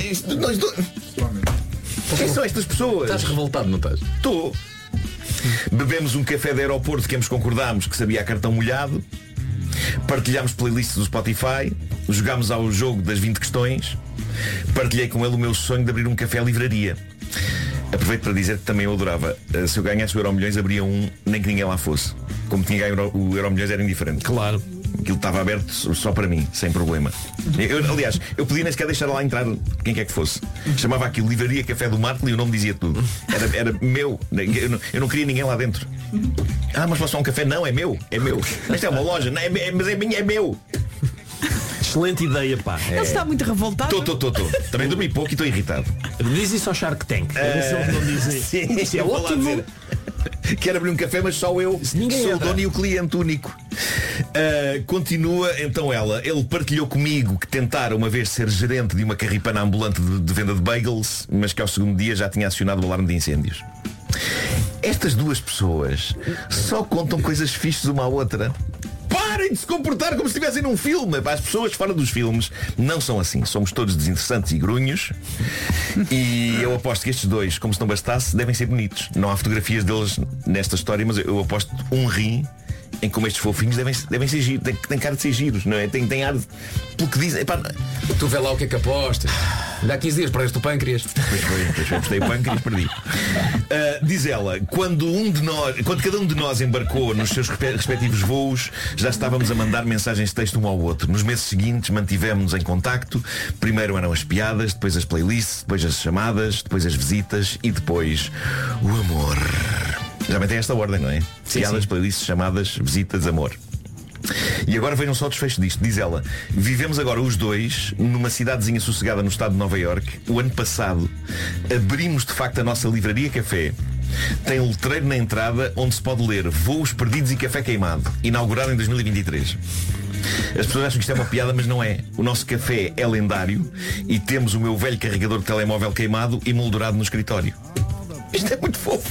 Speaker 6: Quem são estas pessoas?
Speaker 8: Estás revoltado, não estás?
Speaker 6: Estou. Bebemos um café de aeroporto que ambos concordámos que sabia a cartão molhado. Partilhámos playlists do Spotify. Jogámos ao jogo das 20 questões. Partilhei com ele o meu sonho de abrir um café livraria. Aproveito para dizer que também eu adorava. Se eu ganhasse o Euromilhões, abria um, nem que ninguém lá fosse. Como tinha ganho o Euromilhões, era indiferente.
Speaker 12: Claro.
Speaker 6: Aquilo estava aberto só para mim, sem problema. Aliás, eu podia nem sequer deixar lá entrar quem quer que fosse. Chamava aquilo Livraria Café do Marco e o nome dizia tudo. Era meu. Eu não queria ninguém lá dentro. Mas posso só um café? Não, é meu. É meu. Isto é uma loja. Não, mas é minha, é meu.
Speaker 12: Excelente ideia, pá.
Speaker 3: Ele está muito revoltado.
Speaker 6: Estou. Também dormi pouco e estou irritado.
Speaker 12: Diz isso ao Shark Tank. Não dizem.
Speaker 6: Sim,
Speaker 12: isso é ótimo.
Speaker 6: Quero abrir um café, mas só eu sou o dono e o cliente único. Continua então ela. Ele partilhou comigo que tentara uma vez ser gerente de uma carripana ambulante de venda de bagels, mas que ao segundo dia já tinha acionado o alarme de incêndios. Estas duas pessoas só contam coisas fixes uma à outra. Parem de se comportar como se estivessem num filme. As pessoas fora dos filmes não são assim. Somos todos desinteressantes e grunhos. E eu aposto que estes dois, como se não bastasse, devem ser bonitos. Não há fotografias deles nesta história, mas eu aposto um rim em como estes fofinhos devem ser giros. Tem cara de ser giros, não é? Tem ar de... Pelo que dizem.
Speaker 8: Tu vê lá o que é que apostas. Dá 15 dias perdeste o pâncreas.
Speaker 6: Pois foi, apostei o pâncreas, perdi. Diz ela, quando cada um de nós embarcou nos seus respectivos voos, já estávamos a mandar mensagens de texto um ao outro. Nos meses seguintes mantivemos-nos em contacto. Primeiro eram as piadas, depois as playlists, depois as chamadas, depois as visitas e depois o amor. Já tem esta ordem, não é?
Speaker 8: Sim,
Speaker 6: piadas,
Speaker 8: sim.
Speaker 6: playlists, chamadas, visitas, amor. E agora vejam só o desfecho disto. Diz ela, vivemos agora os dois numa cidadezinha sossegada no estado de Nova Iorque. O ano passado abrimos de facto a nossa livraria café. Tem um letreiro na entrada onde se pode ler Voos Perdidos e Café Queimado, inaugurado em 2023. As pessoas acham que isto é uma piada, mas não é. O nosso café é lendário e temos o meu velho carregador de telemóvel queimado e moldurado no escritório. Isto é muito fofo.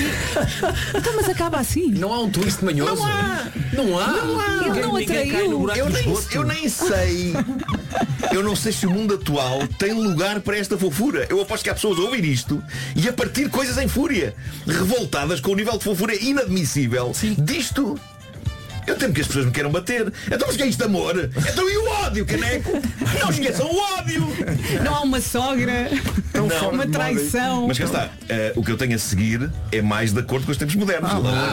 Speaker 3: Então, mas acaba assim.
Speaker 8: Não há um twist manhoso.
Speaker 6: Não há.
Speaker 3: Ele não atraiu.
Speaker 6: Eu nem sei. Eu não sei se o mundo atual tem lugar para esta fofura. Eu aposto que há pessoas a ouvir isto e a partir coisas em fúria, revoltadas com o nível de fofura inadmissível disto. Eu temo que as pessoas me queiram bater. Então mas que é isto de amor? Então e o ódio, caneco? Não esqueçam o ódio.
Speaker 3: Não há uma sogra.
Speaker 6: Não,
Speaker 3: uma traição.
Speaker 6: Mas cá está, o que eu tenho a seguir é mais de acordo com os tempos modernos.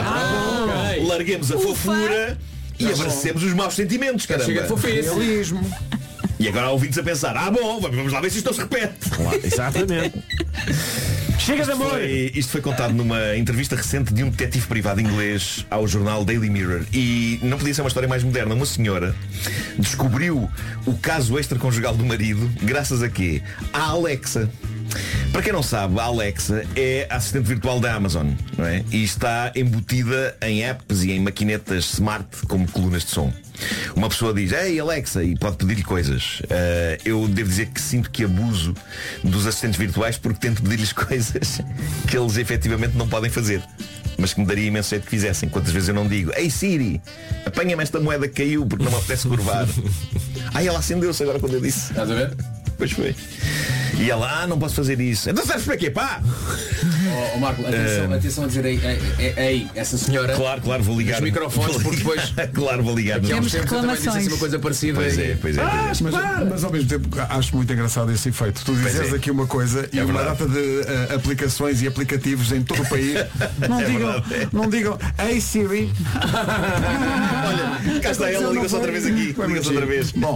Speaker 6: Larguemos a fofura e abracemos os maus sentimentos, caramba.
Speaker 8: Chega de fofice.
Speaker 6: E agora há ouvintes a pensar, bom, vamos lá ver se isto não se repete.
Speaker 12: Exatamente. Chega de amor.
Speaker 6: Isto foi contado numa entrevista recente de um detetive privado inglês ao jornal Daily Mirror. E não podia ser uma história mais moderna. Uma senhora descobriu o caso extraconjugal do marido graças a quê? À Alexa. Para quem não sabe, a Alexa é a assistente virtual da Amazon, não é? E está embutida em apps e em maquinetas smart como colunas de som. Uma pessoa diz, ei Alexa, e pode pedir-lhe coisas. Eu devo dizer que sinto que abuso dos assistentes virtuais porque tento pedir-lhes coisas que eles efetivamente não podem fazer, mas que me daria imenso jeito que fizessem. Quantas vezes eu não digo, ei Siri, apanha-me esta moeda que caiu porque não me apetece curvar. Ela acendeu-se agora quando eu disse.
Speaker 8: Estás a ver?
Speaker 6: Pois foi. E ela, não posso fazer isso. Então sabes para quê, pá?
Speaker 8: Marco, atenção a dizer ei, essa senhora.
Speaker 6: Claro, vou ligar
Speaker 8: os microfones porque depois.
Speaker 6: Claro, vou ligar.
Speaker 3: Temos reclamações.
Speaker 8: Uma coisa parecida.
Speaker 6: Pois é.
Speaker 2: Mas ao mesmo tempo acho muito engraçado esse efeito. Tu dizes aqui uma coisa e uma data de aplicações e aplicativos em todo o país. Não digam, ei Siri.
Speaker 6: Olha, cá está ela, liga-se outra vez aqui. Liga-se outra vez. Bom,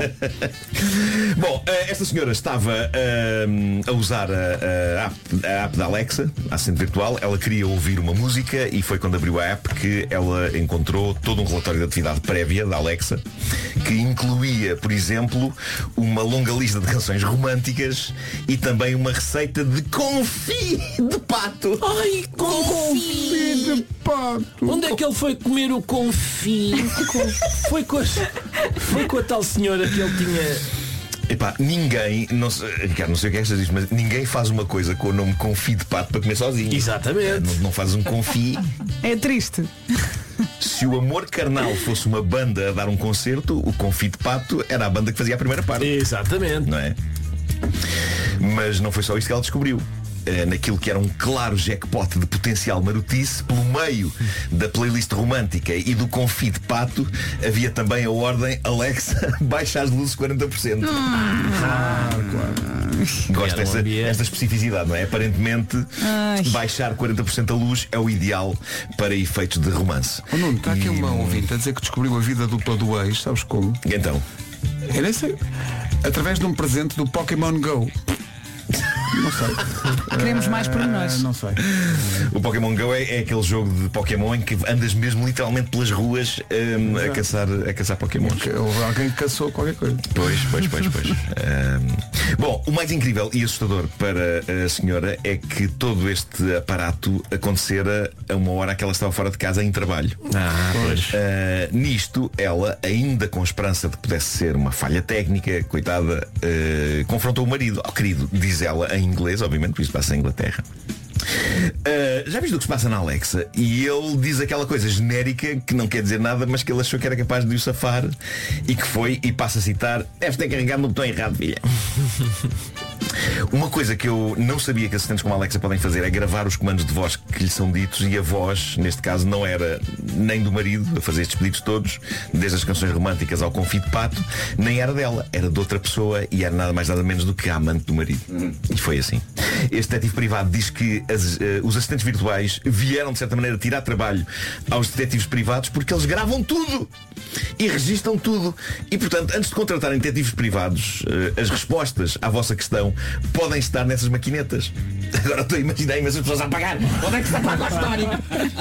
Speaker 6: esta senhora estava a usar a app da Alexa, a assistente virtual. Ela queria ouvir uma música e foi quando abriu a app que ela encontrou todo um relatório de atividade prévia da Alexa, que incluía, por exemplo, uma longa lista de canções românticas e também uma receita de confit de pato.
Speaker 12: Ai, confit de pato. Onde é que ele foi comer o confit? Foi com a tal senhora que ele tinha...
Speaker 6: Epá, ninguém, Ricardo, não sei o que é que estás a dizer, mas ninguém faz uma coisa com o nome confit de pato para comer sozinho.
Speaker 12: Exatamente.
Speaker 6: Não faz um confit.
Speaker 3: É triste.
Speaker 6: Se o Amor Carnal fosse uma banda a dar um concerto, o confit de pato era a banda que fazia a primeira parte.
Speaker 12: Exatamente.
Speaker 6: Não é? Mas não foi só isto que ela descobriu. Naquilo que era um claro jackpot de potencial marotice, pelo meio da playlist romântica e do confit de pato, havia também a ordem: Alexa, baixa as luzes 40%. Gosto desta especificidade, não é? Aparentemente, baixar 40% a luz é o ideal para efeitos de romance.
Speaker 2: Oh, Nuno, está aqui uma ouvinte a dizer que descobriu a vida dupla do ex, sabes como?
Speaker 6: Então?
Speaker 2: Eu nem sei. Através de um presente do Pokémon Go. Não sei.
Speaker 3: Queremos mais pormenores.
Speaker 2: Não sei.
Speaker 6: O Pokémon Go é aquele jogo de Pokémon em que andas mesmo literalmente pelas ruas a caçar Pokémon.
Speaker 2: Houve alguém que caçou qualquer coisa.
Speaker 6: Pois. Bom, o mais incrível e assustador para a senhora é que todo este aparato acontecera a uma hora que ela estava fora de casa em trabalho. Nisto, ela, ainda com esperança de que pudesse ser uma falha técnica, coitada, confrontou o marido. Oh, querido, diz ela em inglês, obviamente, porque isto passa em Inglaterra. Já viste o que se passa na Alexa? E ele diz aquela coisa genérica que não quer dizer nada, mas que ele achou que era capaz de o safar e que foi, e passo a citar: deves ter carregado no botão errado, filha. Uma coisa que eu não sabia que assistentes como a Alexa podem fazer é gravar os comandos de voz que lhe são ditos, e a voz, neste caso, não era nem do marido a fazer estes pedidos todos, desde as canções românticas ao confit de pato, nem era dela, era de outra pessoa, e era nada mais nada menos do que a amante do marido. E foi assim. Este detetive privado diz que os assistentes virtuais vieram, de certa maneira, tirar trabalho aos detetives privados porque eles gravam tudo e registam tudo. E, portanto, antes de contratarem detetives privados, as respostas à vossa questão podem estar nessas maquinetas. Agora estou a imaginar imensas pessoas a apagar. Onde é que se apaga a história?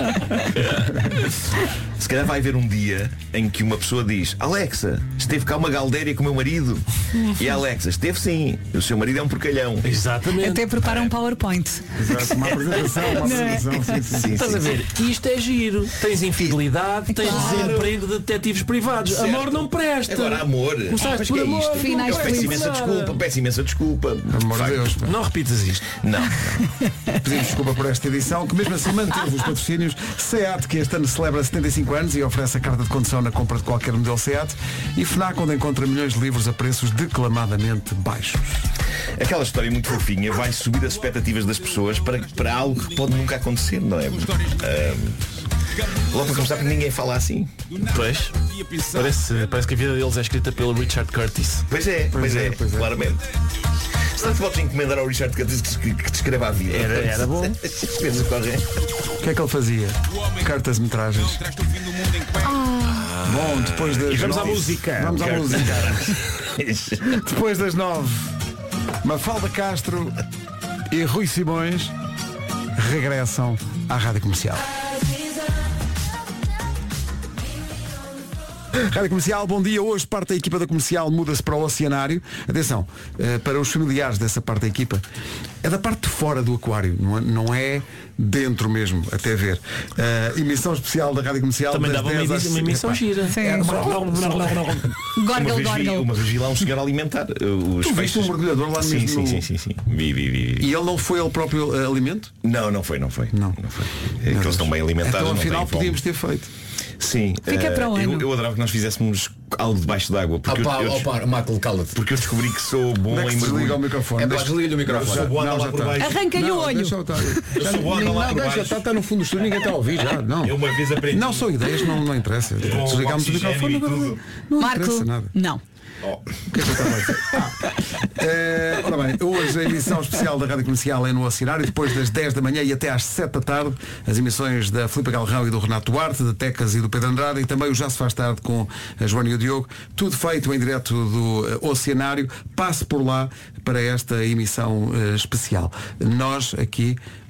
Speaker 6: Se calhar vai haver um dia em que uma pessoa diz: Alexa, esteve cá uma galdéria com o meu marido. E a Alexa: esteve sim, o seu marido é um porcalhão.
Speaker 12: Exatamente.
Speaker 3: Até prepara um PowerPoint.
Speaker 2: Exato, uma apresentação. Sim.
Speaker 12: Estás a ver? Isto é giro. Tens infidelidade, tens desemprego de detetives privados.
Speaker 6: Certo.
Speaker 12: Amor não presta.
Speaker 6: Agora amor.
Speaker 12: Começaste por amor.
Speaker 6: Peço imensa desculpa.
Speaker 2: Amor de Deus.
Speaker 12: Não repitas isto.
Speaker 6: Não.
Speaker 2: Pedimos desculpa por esta edição, que mesmo assim manteve os patrocínios. SEAT, que este ano celebra 75 anos e oferece a carta de condução na compra de qualquer modelo SEAT. E FNAC, onde encontra milhões de livros a preços declamadamente baixos.
Speaker 6: Aquela história muito fofinha vai subir as expectativas das pessoas para algo que pode nunca acontecer, não é? Logo para começar, porque ninguém fala assim.
Speaker 12: Pois. Parece que a vida deles é escrita pelo Richard Curtis.
Speaker 6: Pois é, claramente. Será que podes encomendar ao Richard Curtis que descreva a vida?
Speaker 12: Era bom.
Speaker 2: O que é que ele fazia? Cartas-metragens. Bom, depois das
Speaker 12: E vamos
Speaker 2: 9.
Speaker 12: à música.
Speaker 2: Vamos à música. Depois das 9, Mafalda Castro e Rui Simões regressam à Rádio Comercial. Rádio Comercial, bom dia. Hoje parte da equipa da Comercial muda-se para o Oceanário. Atenção, para os familiares dessa parte da equipa, é da parte de fora do aquário, não é dentro mesmo, até ver. Emissão especial da Rádio Comercial.
Speaker 12: Também dava uma emissão gira.
Speaker 6: Uma vez vi lá um senhor alimentar os
Speaker 2: peixes. Tu viste um mergulhador lá mesmo?
Speaker 6: Sim. Vi.
Speaker 2: E ele não foi ele próprio alimento?
Speaker 6: Não foi. Não foi. É que eles estão bem alimentados.
Speaker 2: Então afinal podíamos ter feito.
Speaker 6: Sim,
Speaker 3: fica para o ano.
Speaker 6: Eu adorava que nós fizéssemos algo debaixo d'água.
Speaker 8: Marco, cala-te.
Speaker 6: Porque eu descobri que sou bom em
Speaker 2: desliga o microfone.
Speaker 8: Desliga o microfone.
Speaker 6: Sou bom a andar lá por baixo.
Speaker 3: Arranca-lhe o olho.
Speaker 6: Eu sou bom a andar lá por baixo.
Speaker 2: Está no fundo do estúdio, ninguém está a ouvir já. Não.
Speaker 6: Eu uma vez aprendi.
Speaker 2: Não, são ideias, não interessa. Desligamos o microfone agora. Não interessa nada.
Speaker 3: Não.
Speaker 2: O que é que eu estava a dizer? Ora bem, hoje a emissão especial da Rádio Comercial é no Oceanário, depois das 10 da manhã e até às 7 da tarde, as emissões da Filipe Galrão e do Renato Duarte, da Tecas e do Pedro Andrade, e também o Já se faz tarde com a Joana e o Diogo, tudo feito em direto do Oceanário. Passe por lá para esta emissão especial. Nós aqui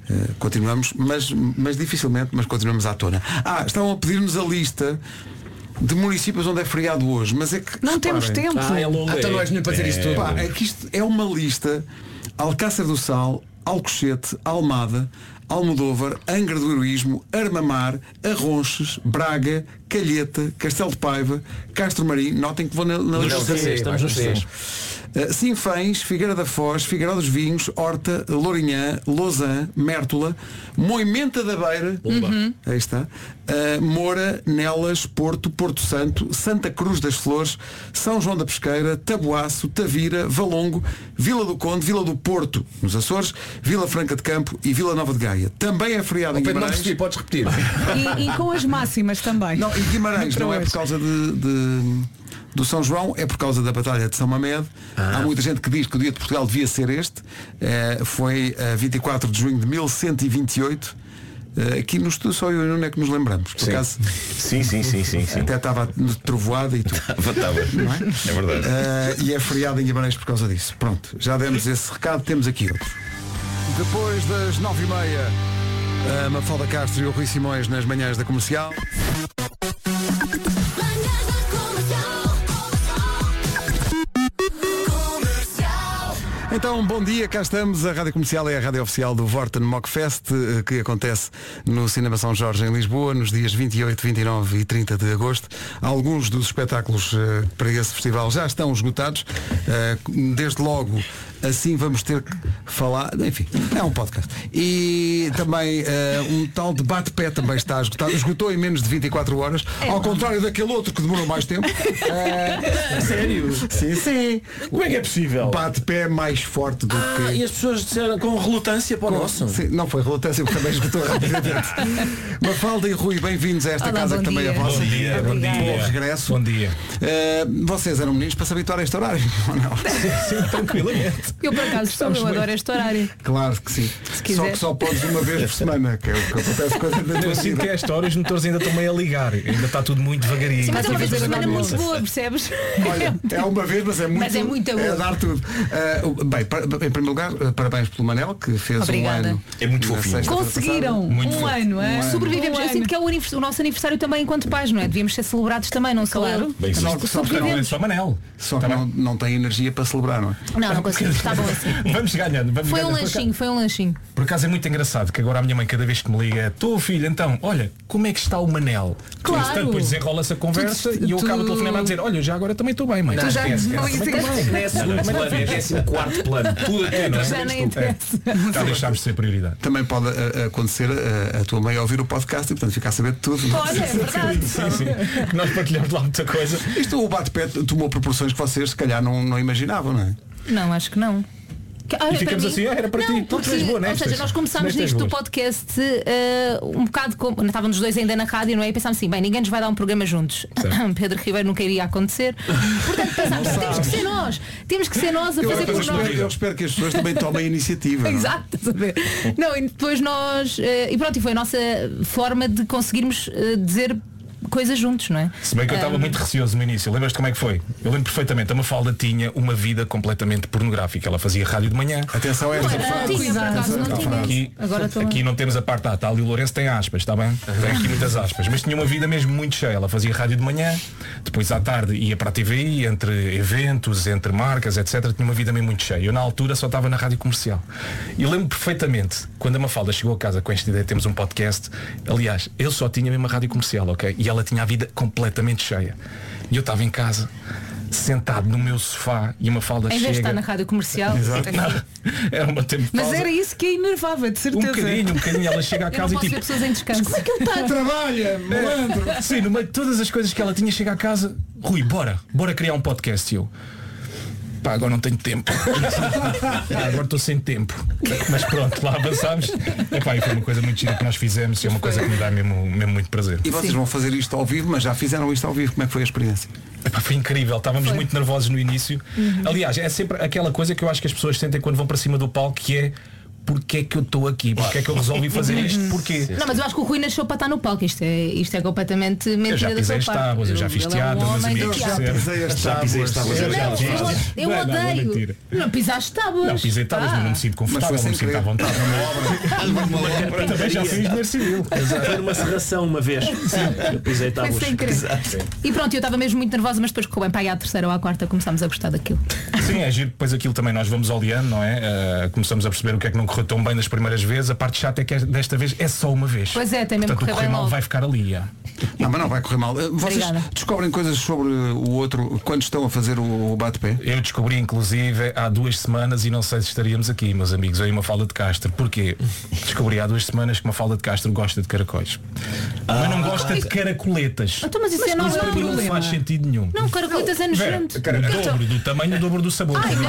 Speaker 2: Continuamos, mas dificilmente, mas continuamos à tona. Estavam a pedir-nos a lista de municípios onde é feriado hoje, mas é que
Speaker 3: não temos tempo.
Speaker 8: É longo. Então não és nenhum para dizer isto tudo.
Speaker 2: É que isto é uma lista: Alcácer do Sal, Alcochete, Almada, Almodóvar, Angra do Heroísmo, Armamar, Arronches, Braga, Calheta, Castelo de Paiva, Castro Marim. Notem que vou na lista.
Speaker 12: Estamos nos 6.
Speaker 2: Sinfãs, Figueira da Foz, Figueiró dos Vinhos, Horta, Lourinhã, Lousã, Mértola, Moimenta da Beira, aí está, Moura, Nelas, Porto, Porto Santo, Santa Cruz das Flores, São João da Pesqueira, Taboaço, Tavira, Valongo, Vila do Conde, Vila do Porto, nos Açores, Vila Franca de Campo e Vila Nova de Gaia. Também é feriado em Guimarães.
Speaker 8: Não podes repetir.
Speaker 3: E com as máximas também.
Speaker 2: Não, em Guimarães não é por causa do São João, é por causa da Batalha de São Mamed. Há muita gente que diz que o dia de Portugal devia ser este. Foi 24 de junho de 1128. Aqui no estudo só eu e o Nuno é que nos lembramos. Por acaso,
Speaker 6: sim.
Speaker 2: Até estava trovoada e tudo.
Speaker 6: Estava.
Speaker 2: Não é?
Speaker 6: É verdade.
Speaker 2: E é feriado em Guimarães por causa disso. Pronto, já demos esse recado, temos aqui outro. Depois das 9h30, a Mafalda Castro e o Rui Simões nas manhãs da Comercial. Então, bom dia, cá estamos. A Rádio Comercial é a rádio oficial do Vorten Mockfest, que acontece no Cinema São Jorge em Lisboa, nos dias 28, 29 e 30 de agosto. Alguns dos espetáculos para esse festival já estão esgotados. Desde logo, assim vamos ter que falar. Enfim, é um podcast. E também um tal de bate-pé também está esgotado. Esgotou em menos de 24 horas, ao contrário daquele outro que demorou mais tempo.
Speaker 12: Sério?
Speaker 2: Sim.
Speaker 12: Como é que é possível?
Speaker 2: Bate-pé mais forte do que...
Speaker 12: E as pessoas disseram com relutância para o nosso.
Speaker 2: Sim, não foi relutância, porque também esgotou rapidamente. Mafalda e Rui, bem-vindos a esta casa que também é vossa.
Speaker 12: Bom dia.
Speaker 2: Bom regresso.
Speaker 12: Bom dia.
Speaker 2: Vocês eram meninos para se habituar a este horário, ou não?
Speaker 12: Sim, tranquilamente.
Speaker 3: Eu por acaso estou, eu adoro este horário.
Speaker 2: Claro que sim. Só que só podes uma vez por semana, que é o que acontece com a gente.
Speaker 12: Eu sinto que a esta hora os motores ainda estão meio a ligar. Ainda está tudo muito devagarinho.
Speaker 3: Sim, mas é uma vez por semana muito boa, percebes?
Speaker 2: Olha, é uma vez, mas é muito
Speaker 3: boa.
Speaker 2: É dar tudo. Bem, em primeiro lugar, parabéns pelo Manel, que fez
Speaker 3: Obrigada.
Speaker 2: um ano.
Speaker 6: É muito fofinho.
Speaker 3: Conseguiram um ano, é?
Speaker 14: Sobrevivemos. Eu sinto que é o nosso aniversário também enquanto pais, não é? Devíamos ser celebrados também, não sou eu.
Speaker 12: Bem, só Manel.
Speaker 2: Só que não tem energia para celebrar, não é?
Speaker 14: Não consigo, está bom assim.
Speaker 12: Vamos ganhando.
Speaker 14: Foi um lanchinho.
Speaker 12: Por acaso é muito engraçado que agora a minha mãe cada vez que me liga, estou filho, então, olha, como é que está o Manel?
Speaker 14: Claro.
Speaker 12: Depois desenrola-se a conversa e eu acabo de telefonar a dizer, olha, já agora também estou bem, mãe.
Speaker 14: Tu já
Speaker 12: não é segundo plano, é 14º plano. Tudo
Speaker 14: já nem interessa.
Speaker 12: Já deixámos de ser prioridade.
Speaker 2: Também pode acontecer a tua mãe ouvir o podcast e portanto ficar a saber de tudo.
Speaker 14: Olha, é verdade.
Speaker 12: Sim. Nós partilhamos lá muita coisa.
Speaker 2: Isto, o bate-pé tomou proporções que vocês se calhar não imaginavam, não é?
Speaker 14: Não, acho que não.
Speaker 12: E ficamos assim, era para ti.
Speaker 14: Porque, ou seja, nós começámos nisto do podcast um bocado como estávamos os dois ainda na rádio, não é? E pensámos assim, bem, ninguém nos vai dar um programa juntos. Pedro Ribeiro nunca iria acontecer. Portanto pensámos, temos que ser nós a fazer por nós.
Speaker 2: Eu espero que as pessoas também tomem a iniciativa.
Speaker 14: Exato, não, e depois nós e pronto, e foi a nossa forma de conseguirmos dizer coisas juntos, não é?
Speaker 12: Se bem que eu estava muito receoso no início. Lembras-te como é que foi? Eu lembro perfeitamente. A Mafalda tinha uma vida completamente pornográfica. Ela fazia rádio de manhã.
Speaker 2: Atenção a esta
Speaker 12: Aqui não temos a parte tal e o Lourenço tem aspas, está bem? Tem aqui muitas aspas. Mas tinha uma vida mesmo muito cheia. Ela fazia rádio de manhã, depois à tarde ia para a TVI, entre eventos, entre marcas, etc. Tinha uma vida mesmo muito cheia. Eu na altura só estava na rádio comercial. E eu lembro perfeitamente, quando a Mafalda chegou a casa com esta ideia, temos um podcast. Aliás, eu só tinha mesmo a rádio comercial, ok? E ela tinha a vida completamente cheia. E eu estava em casa, sentado no meu sofá, e uma Mafalda chega...
Speaker 14: Em vez de estar na rádio comercial.
Speaker 12: Era uma tempo.
Speaker 3: Mas era isso que a enervava, de certeza.
Speaker 12: Um bocadinho. Ela chega à casa
Speaker 14: e tipo... pessoas em descanso.
Speaker 3: Como é que ele está?
Speaker 2: Trabalha, malandro.
Speaker 12: Sim, no meio de todas as coisas que ela tinha, chega à casa, Rui, bora criar um podcast. E eu, pá, agora não tenho tempo. Agora estou sem tempo. Mas pronto, lá avançámos. E foi uma coisa muito gira que nós fizemos e é uma coisa que me dá mesmo muito prazer.
Speaker 2: E vocês vão fazer isto ao vivo, mas já fizeram isto ao vivo. Como é que foi a experiência?
Speaker 12: Foi incrível, estávamos muito nervosos no início. Aliás, é sempre aquela coisa que eu acho que as pessoas sentem quando vão para cima do palco, que é
Speaker 15: porque é que eu estou aqui, porque é que eu resolvi fazer isto, porquê.
Speaker 14: Não, mas eu acho que o Rui nasceu para estar no palco. Isto é completamente mentira da sua parte.
Speaker 15: Eu já fiz teatro, meus amigos,
Speaker 6: já pisei as tábuas.
Speaker 14: Eu odeio. Não pisaste tábuas.
Speaker 15: Não pisei tábuas, mas não me sinto confortável, não me sinto à vontade. Também já fiz guerra civil.
Speaker 12: Foi uma serração uma vez. Eu pisei tábuas.
Speaker 14: E pronto, eu estava mesmo muito nervosa, mas depois ficou bem para aí à terceira ou à quarta começámos a gostar daquilo.
Speaker 15: Sim, é giro, depois aquilo também nós vamos oleando, não é? Começamos a perceber o que é que não correu tão bem das primeiras vezes. A parte chata é que desta vez é só uma vez.
Speaker 14: Pois é, tem mesmo
Speaker 15: que correr mal logo. Vai ficar ali.
Speaker 2: Não, mas não vai correr mal. Vocês descobrem coisas sobre o outro quando estão a fazer o bate-pé?
Speaker 15: Eu descobri inclusive há 2 semanas e não sei se estaríamos aqui, meus amigos, eu e Mafalda de Castro. Porquê? Descobri há 2 semanas que Mafalda de Castro gosta de caracóis. Mas não gosta de caracoletas.
Speaker 14: Então, mas isso é normal.
Speaker 15: Para mim não faz sentido nenhum.
Speaker 14: Não, caracoletas é nojento.
Speaker 15: Dobro do tamanho, o dobro do sabor.
Speaker 14: Ai,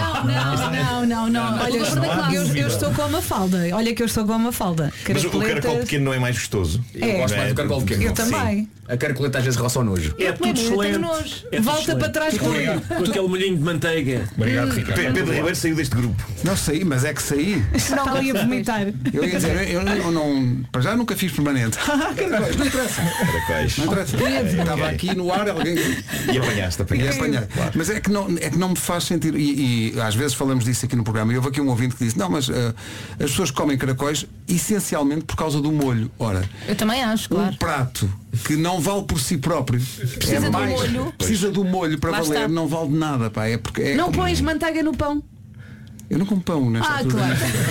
Speaker 14: não.
Speaker 3: Olha, eu estou com uma falda. Olha que eu estou com uma falda.
Speaker 6: Mas o caracol pequeno não é mais gostoso.
Speaker 8: Eu gosto mais do caracol pequeno.
Speaker 3: Eu também.
Speaker 8: Sim. A caracoleta às vezes roça ao nojo.
Speaker 12: É tudo excelente.
Speaker 3: Volta para trás
Speaker 12: com aquele molhinho de manteiga.
Speaker 15: Obrigado, Ricardo.
Speaker 6: Pedro Ribeiro saiu deste grupo.
Speaker 2: Não saí, mas é que saí.
Speaker 3: Não ia vomitar.
Speaker 2: Eu ia dizer, eu não, para já nunca fiz permanente. Caracóis, não interessa. Não interessa. Estava aqui no ar, alguém.
Speaker 6: E apanhaste.
Speaker 2: Claro. Mas é que não me faz sentir. E às vezes falamos disso aqui no programa. E houve aqui um ouvinte que disse, não, mas as pessoas comem caracóis essencialmente por causa do molho. Ora,
Speaker 14: eu também acho, claro.
Speaker 2: Um prato que não vale por si próprio. Precisa do molho para valer, está. Não vale de nada, pá.
Speaker 3: Não pões manteiga no pão?
Speaker 2: Eu não como pão nesta altura.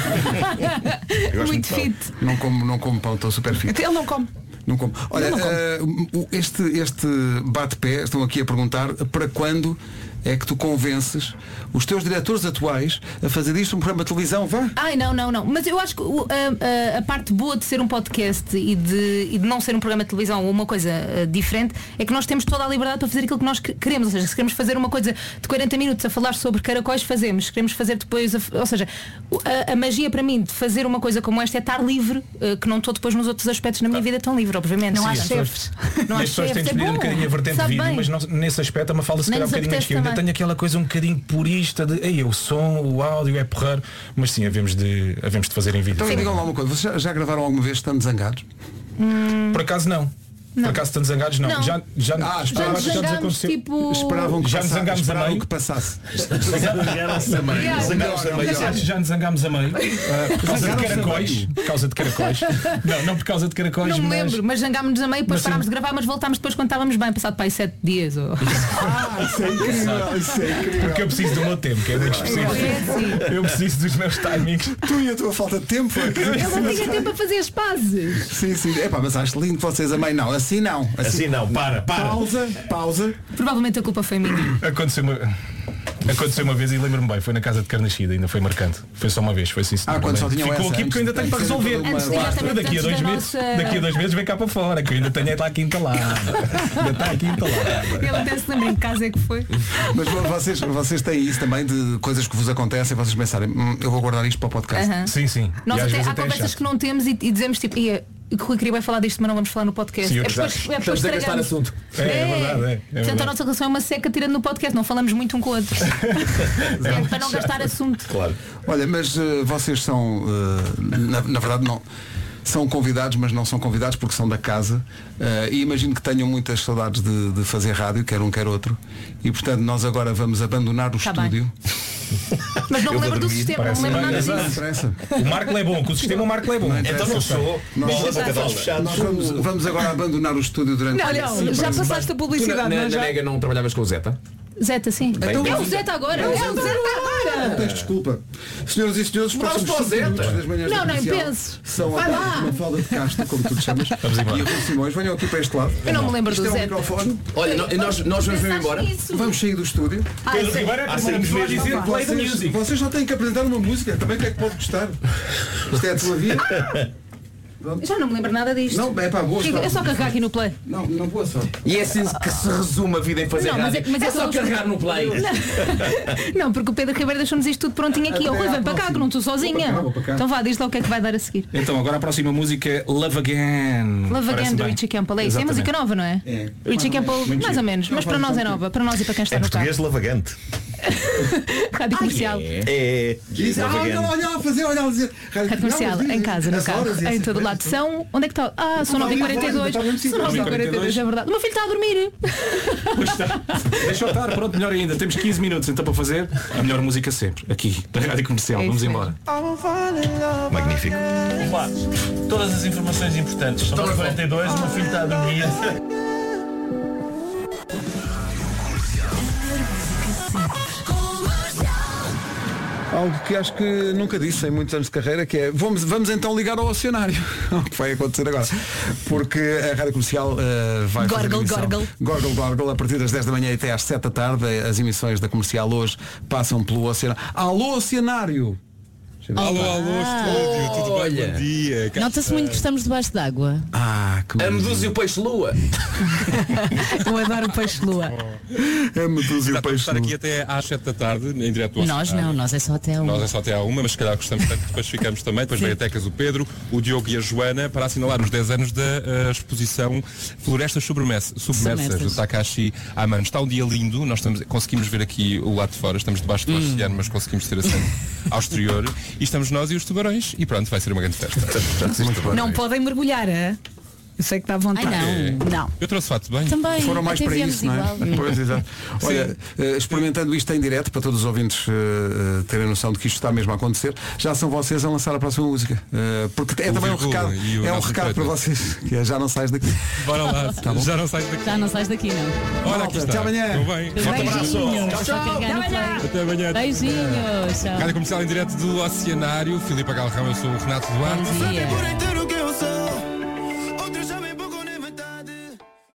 Speaker 3: Claro. Muito fit.
Speaker 2: Não como pão, estou super fit.
Speaker 3: Ele não come.
Speaker 2: Não como. Olha, este bate-pé, estão aqui a perguntar para quando é que tu convences os teus diretores atuais a fazer disto um programa de televisão, vá?
Speaker 14: Ai, não. Mas eu acho que a parte boa de ser um podcast e de não ser um programa de televisão ou uma coisa diferente é que nós temos toda a liberdade para fazer aquilo que nós queremos. Ou seja, se queremos fazer uma coisa de 40 minutos a falar sobre caracóis, fazemos. Se queremos fazer depois, ou seja, a magia para mim de fazer uma coisa como esta é estar livre, que não estou depois nos outros aspectos na minha vida tão livre, obviamente. Não há chefes.
Speaker 15: Não há chefes. Têm de escolher um bocadinho a vertente de vídeo, mas nesse aspecto uma falda se calhar um bocadinho mais que eu. Ainda tenho aquela coisa um bocadinho purista de o som, o áudio é porrar, mas sim, havemos de fazer em vídeo.
Speaker 2: Então digam lá uma coisa, vocês já gravaram alguma vez estando zangados?
Speaker 15: Por acaso não. Por acaso estando zangados não. Já nos aconteceu.
Speaker 14: Tipo...
Speaker 2: Esperavam que
Speaker 15: zangámos a meio.
Speaker 2: Que passasse.
Speaker 15: Já nos zangámos a meio. Por causa de caracóis. Não por causa de caracóis.
Speaker 14: Não me lembro, mas zangámos-nos a meio, depois parámos de gravar, mas voltámos depois quando estávamos bem, passado para aí 7 dias.
Speaker 2: Isso é incrível.
Speaker 15: Porque eu preciso do meu tempo, que é muito específico. Eu preciso dos meus timings.
Speaker 2: Tu e a tua falta de tempo.
Speaker 14: Eu não tinha tempo a fazer as pazes.
Speaker 2: Sim. Mas acho lindo vocês a meio. Não, assim não.
Speaker 6: Para.
Speaker 2: Pausa.
Speaker 14: Provavelmente a culpa foi minha.
Speaker 15: Aconteceu uma vez e lembro-me bem, foi na casa de Carnachida, ainda foi marcante. Foi só uma vez, foi assim.
Speaker 2: Quando só tinha
Speaker 15: ficou aqui porque eu ainda tenho para resolver. Daqui a 2 meses vem cá para fora, que eu ainda tenho aqui instalado.
Speaker 14: Ele até se lembra em que casa é que foi.
Speaker 2: Mas vocês têm isso também de coisas que vos acontecem e vocês pensarem, eu vou guardar isto para o podcast.
Speaker 15: Sim.
Speaker 14: Nós há conversas que não temos e dizemos tipo, o Rui queria falar disto, mas não vamos falar no podcast.
Speaker 8: Sim, é depois a gastar assunto.
Speaker 15: É verdade.
Speaker 14: Portanto, a nossa relação é uma seca tirando no podcast, não falamos muito um com o outro. Para não gastar assunto.
Speaker 6: Claro.
Speaker 2: Olha, mas vocês são, na verdade não. São convidados, mas não são convidados porque são da casa e imagino que tenham muitas saudades de fazer rádio, quer um quer outro, e portanto nós agora vamos abandonar o estúdio.
Speaker 14: Mas não me lembro do sistema, não me lembro nada disso.
Speaker 15: O Marco é bom, com o sistema o Marco é bom.
Speaker 6: Então não sou.
Speaker 2: Nós vamos agora abandonar o estúdio durante
Speaker 3: já passaste a publicidade.
Speaker 8: Na Nega não trabalhavas com o Zeta?
Speaker 14: Zeta, sim. É o Zeta agora.
Speaker 2: Peço desculpa. Senhoras e senhores,
Speaker 14: não penso.
Speaker 2: São uma falda de Castro, como tu te chamas. E o Rui Simões, venham aqui para este lado.
Speaker 14: Eu não me lembro do Zeta.
Speaker 8: Olha, nós vamos embora.
Speaker 2: Vamos sair do estúdio.
Speaker 15: Pedro Ribeiro é como dizer play the music.
Speaker 2: Vocês só têm que apresentar uma música. Também o que é que pode gostar? Isto é a tua vida.
Speaker 14: Já não me lembro nada disto.
Speaker 2: Não, boa sorte.
Speaker 14: É só carregar aqui no play.
Speaker 2: Não boa sorte.
Speaker 8: E é assim que se resume a vida em fazer rádio.
Speaker 14: Mas
Speaker 8: é só carregar no play.
Speaker 14: Não, porque o Pedro Ribeiro deixou-nos isto tudo prontinho aqui. Rui, vem para cá, que não estou sozinha. Então vá, diz lá o que é que vai dar a seguir.
Speaker 15: Então agora a próxima música é Love Again.
Speaker 14: Love Again do Richie Campbell. É música nova, não é? Richie Campbell, mais ou menos. Mas para nós é nova. Para nós e para quem está no carro.
Speaker 6: Português lavagante.
Speaker 14: Rádio Comercial.
Speaker 2: Olha a dizer.
Speaker 14: Rádio Comercial, em casa, no carro, em todo lado. São. Onde é que está? São 9h42. São 9h42, é verdade. O meu filho está a dormir.
Speaker 15: Pois está. Deixa eu estar, pronto, melhor ainda. Temos 15 minutos então para fazer a melhor música sempre. Aqui, da Rádio Comercial. Vamos embora.
Speaker 6: Magnífico.
Speaker 15: Todas as informações importantes. São 9h42, o meu filho está a dormir.
Speaker 2: Algo que acho que nunca disse em muitos anos de carreira, que é vamos então ligar ao oceanário. O que vai acontecer agora? Porque a Rádio Comercial vai fazer Gorgle a partir das 10 da manhã até às 7 da tarde. As emissões da Comercial hoje passam pelo oceanário. Alô, oceanário!
Speaker 16: Alô, estúdio, tudo bem? Bom dia.
Speaker 17: Nota-se muito que estamos debaixo d'água.
Speaker 2: Que
Speaker 8: a medusa e o peixe-lua.
Speaker 3: Eu adoro o peixe-lua.
Speaker 2: A medusa e o peixe-lua.
Speaker 16: Estar aqui até às 7 da tarde, em direto ao
Speaker 17: Nós não, nós é só até à 1.
Speaker 16: Nós é só até à 1, mas se calhar gostamos tanto que depois ficamos também. Depois vem a Tecas, o Pedro, o Diogo e a Joana para assinalar os 10 anos da exposição Florestas Submersas do Takashi Amano. Está um dia lindo, nós conseguimos ver aqui o lado de fora, estamos debaixo do oceano, mas conseguimos ter acesso ao exterior. E estamos nós e os tubarões e pronto, vai ser uma grande festa.
Speaker 3: Não podem mergulhar, é? Eu sei que dá vontade. Não.
Speaker 16: Eu trouxe fato bem.
Speaker 17: Também.
Speaker 2: Foram mais para isso, não é? Pois, exato. Olha, experimentando isto em direto, para todos os ouvintes terem noção de que isto está mesmo a acontecer, já são vocês a lançar a próxima música. Porque é também um recado. É um recado para vocês, que é já não sais daqui.
Speaker 16: Bora lá,
Speaker 2: tá bom?
Speaker 16: já não sais daqui.
Speaker 17: Já não sais daqui, não.
Speaker 16: Olha, aqui está.
Speaker 2: Até amanhã.
Speaker 16: Estou bem.
Speaker 17: Forte abraço. Tchau.
Speaker 16: Até amanhã.
Speaker 17: Beijinhos.
Speaker 16: Rádio Comercial em direto do Oceanário. Filipe Galrão, eu sou o Renato Duarte.
Speaker 17: Bom dia.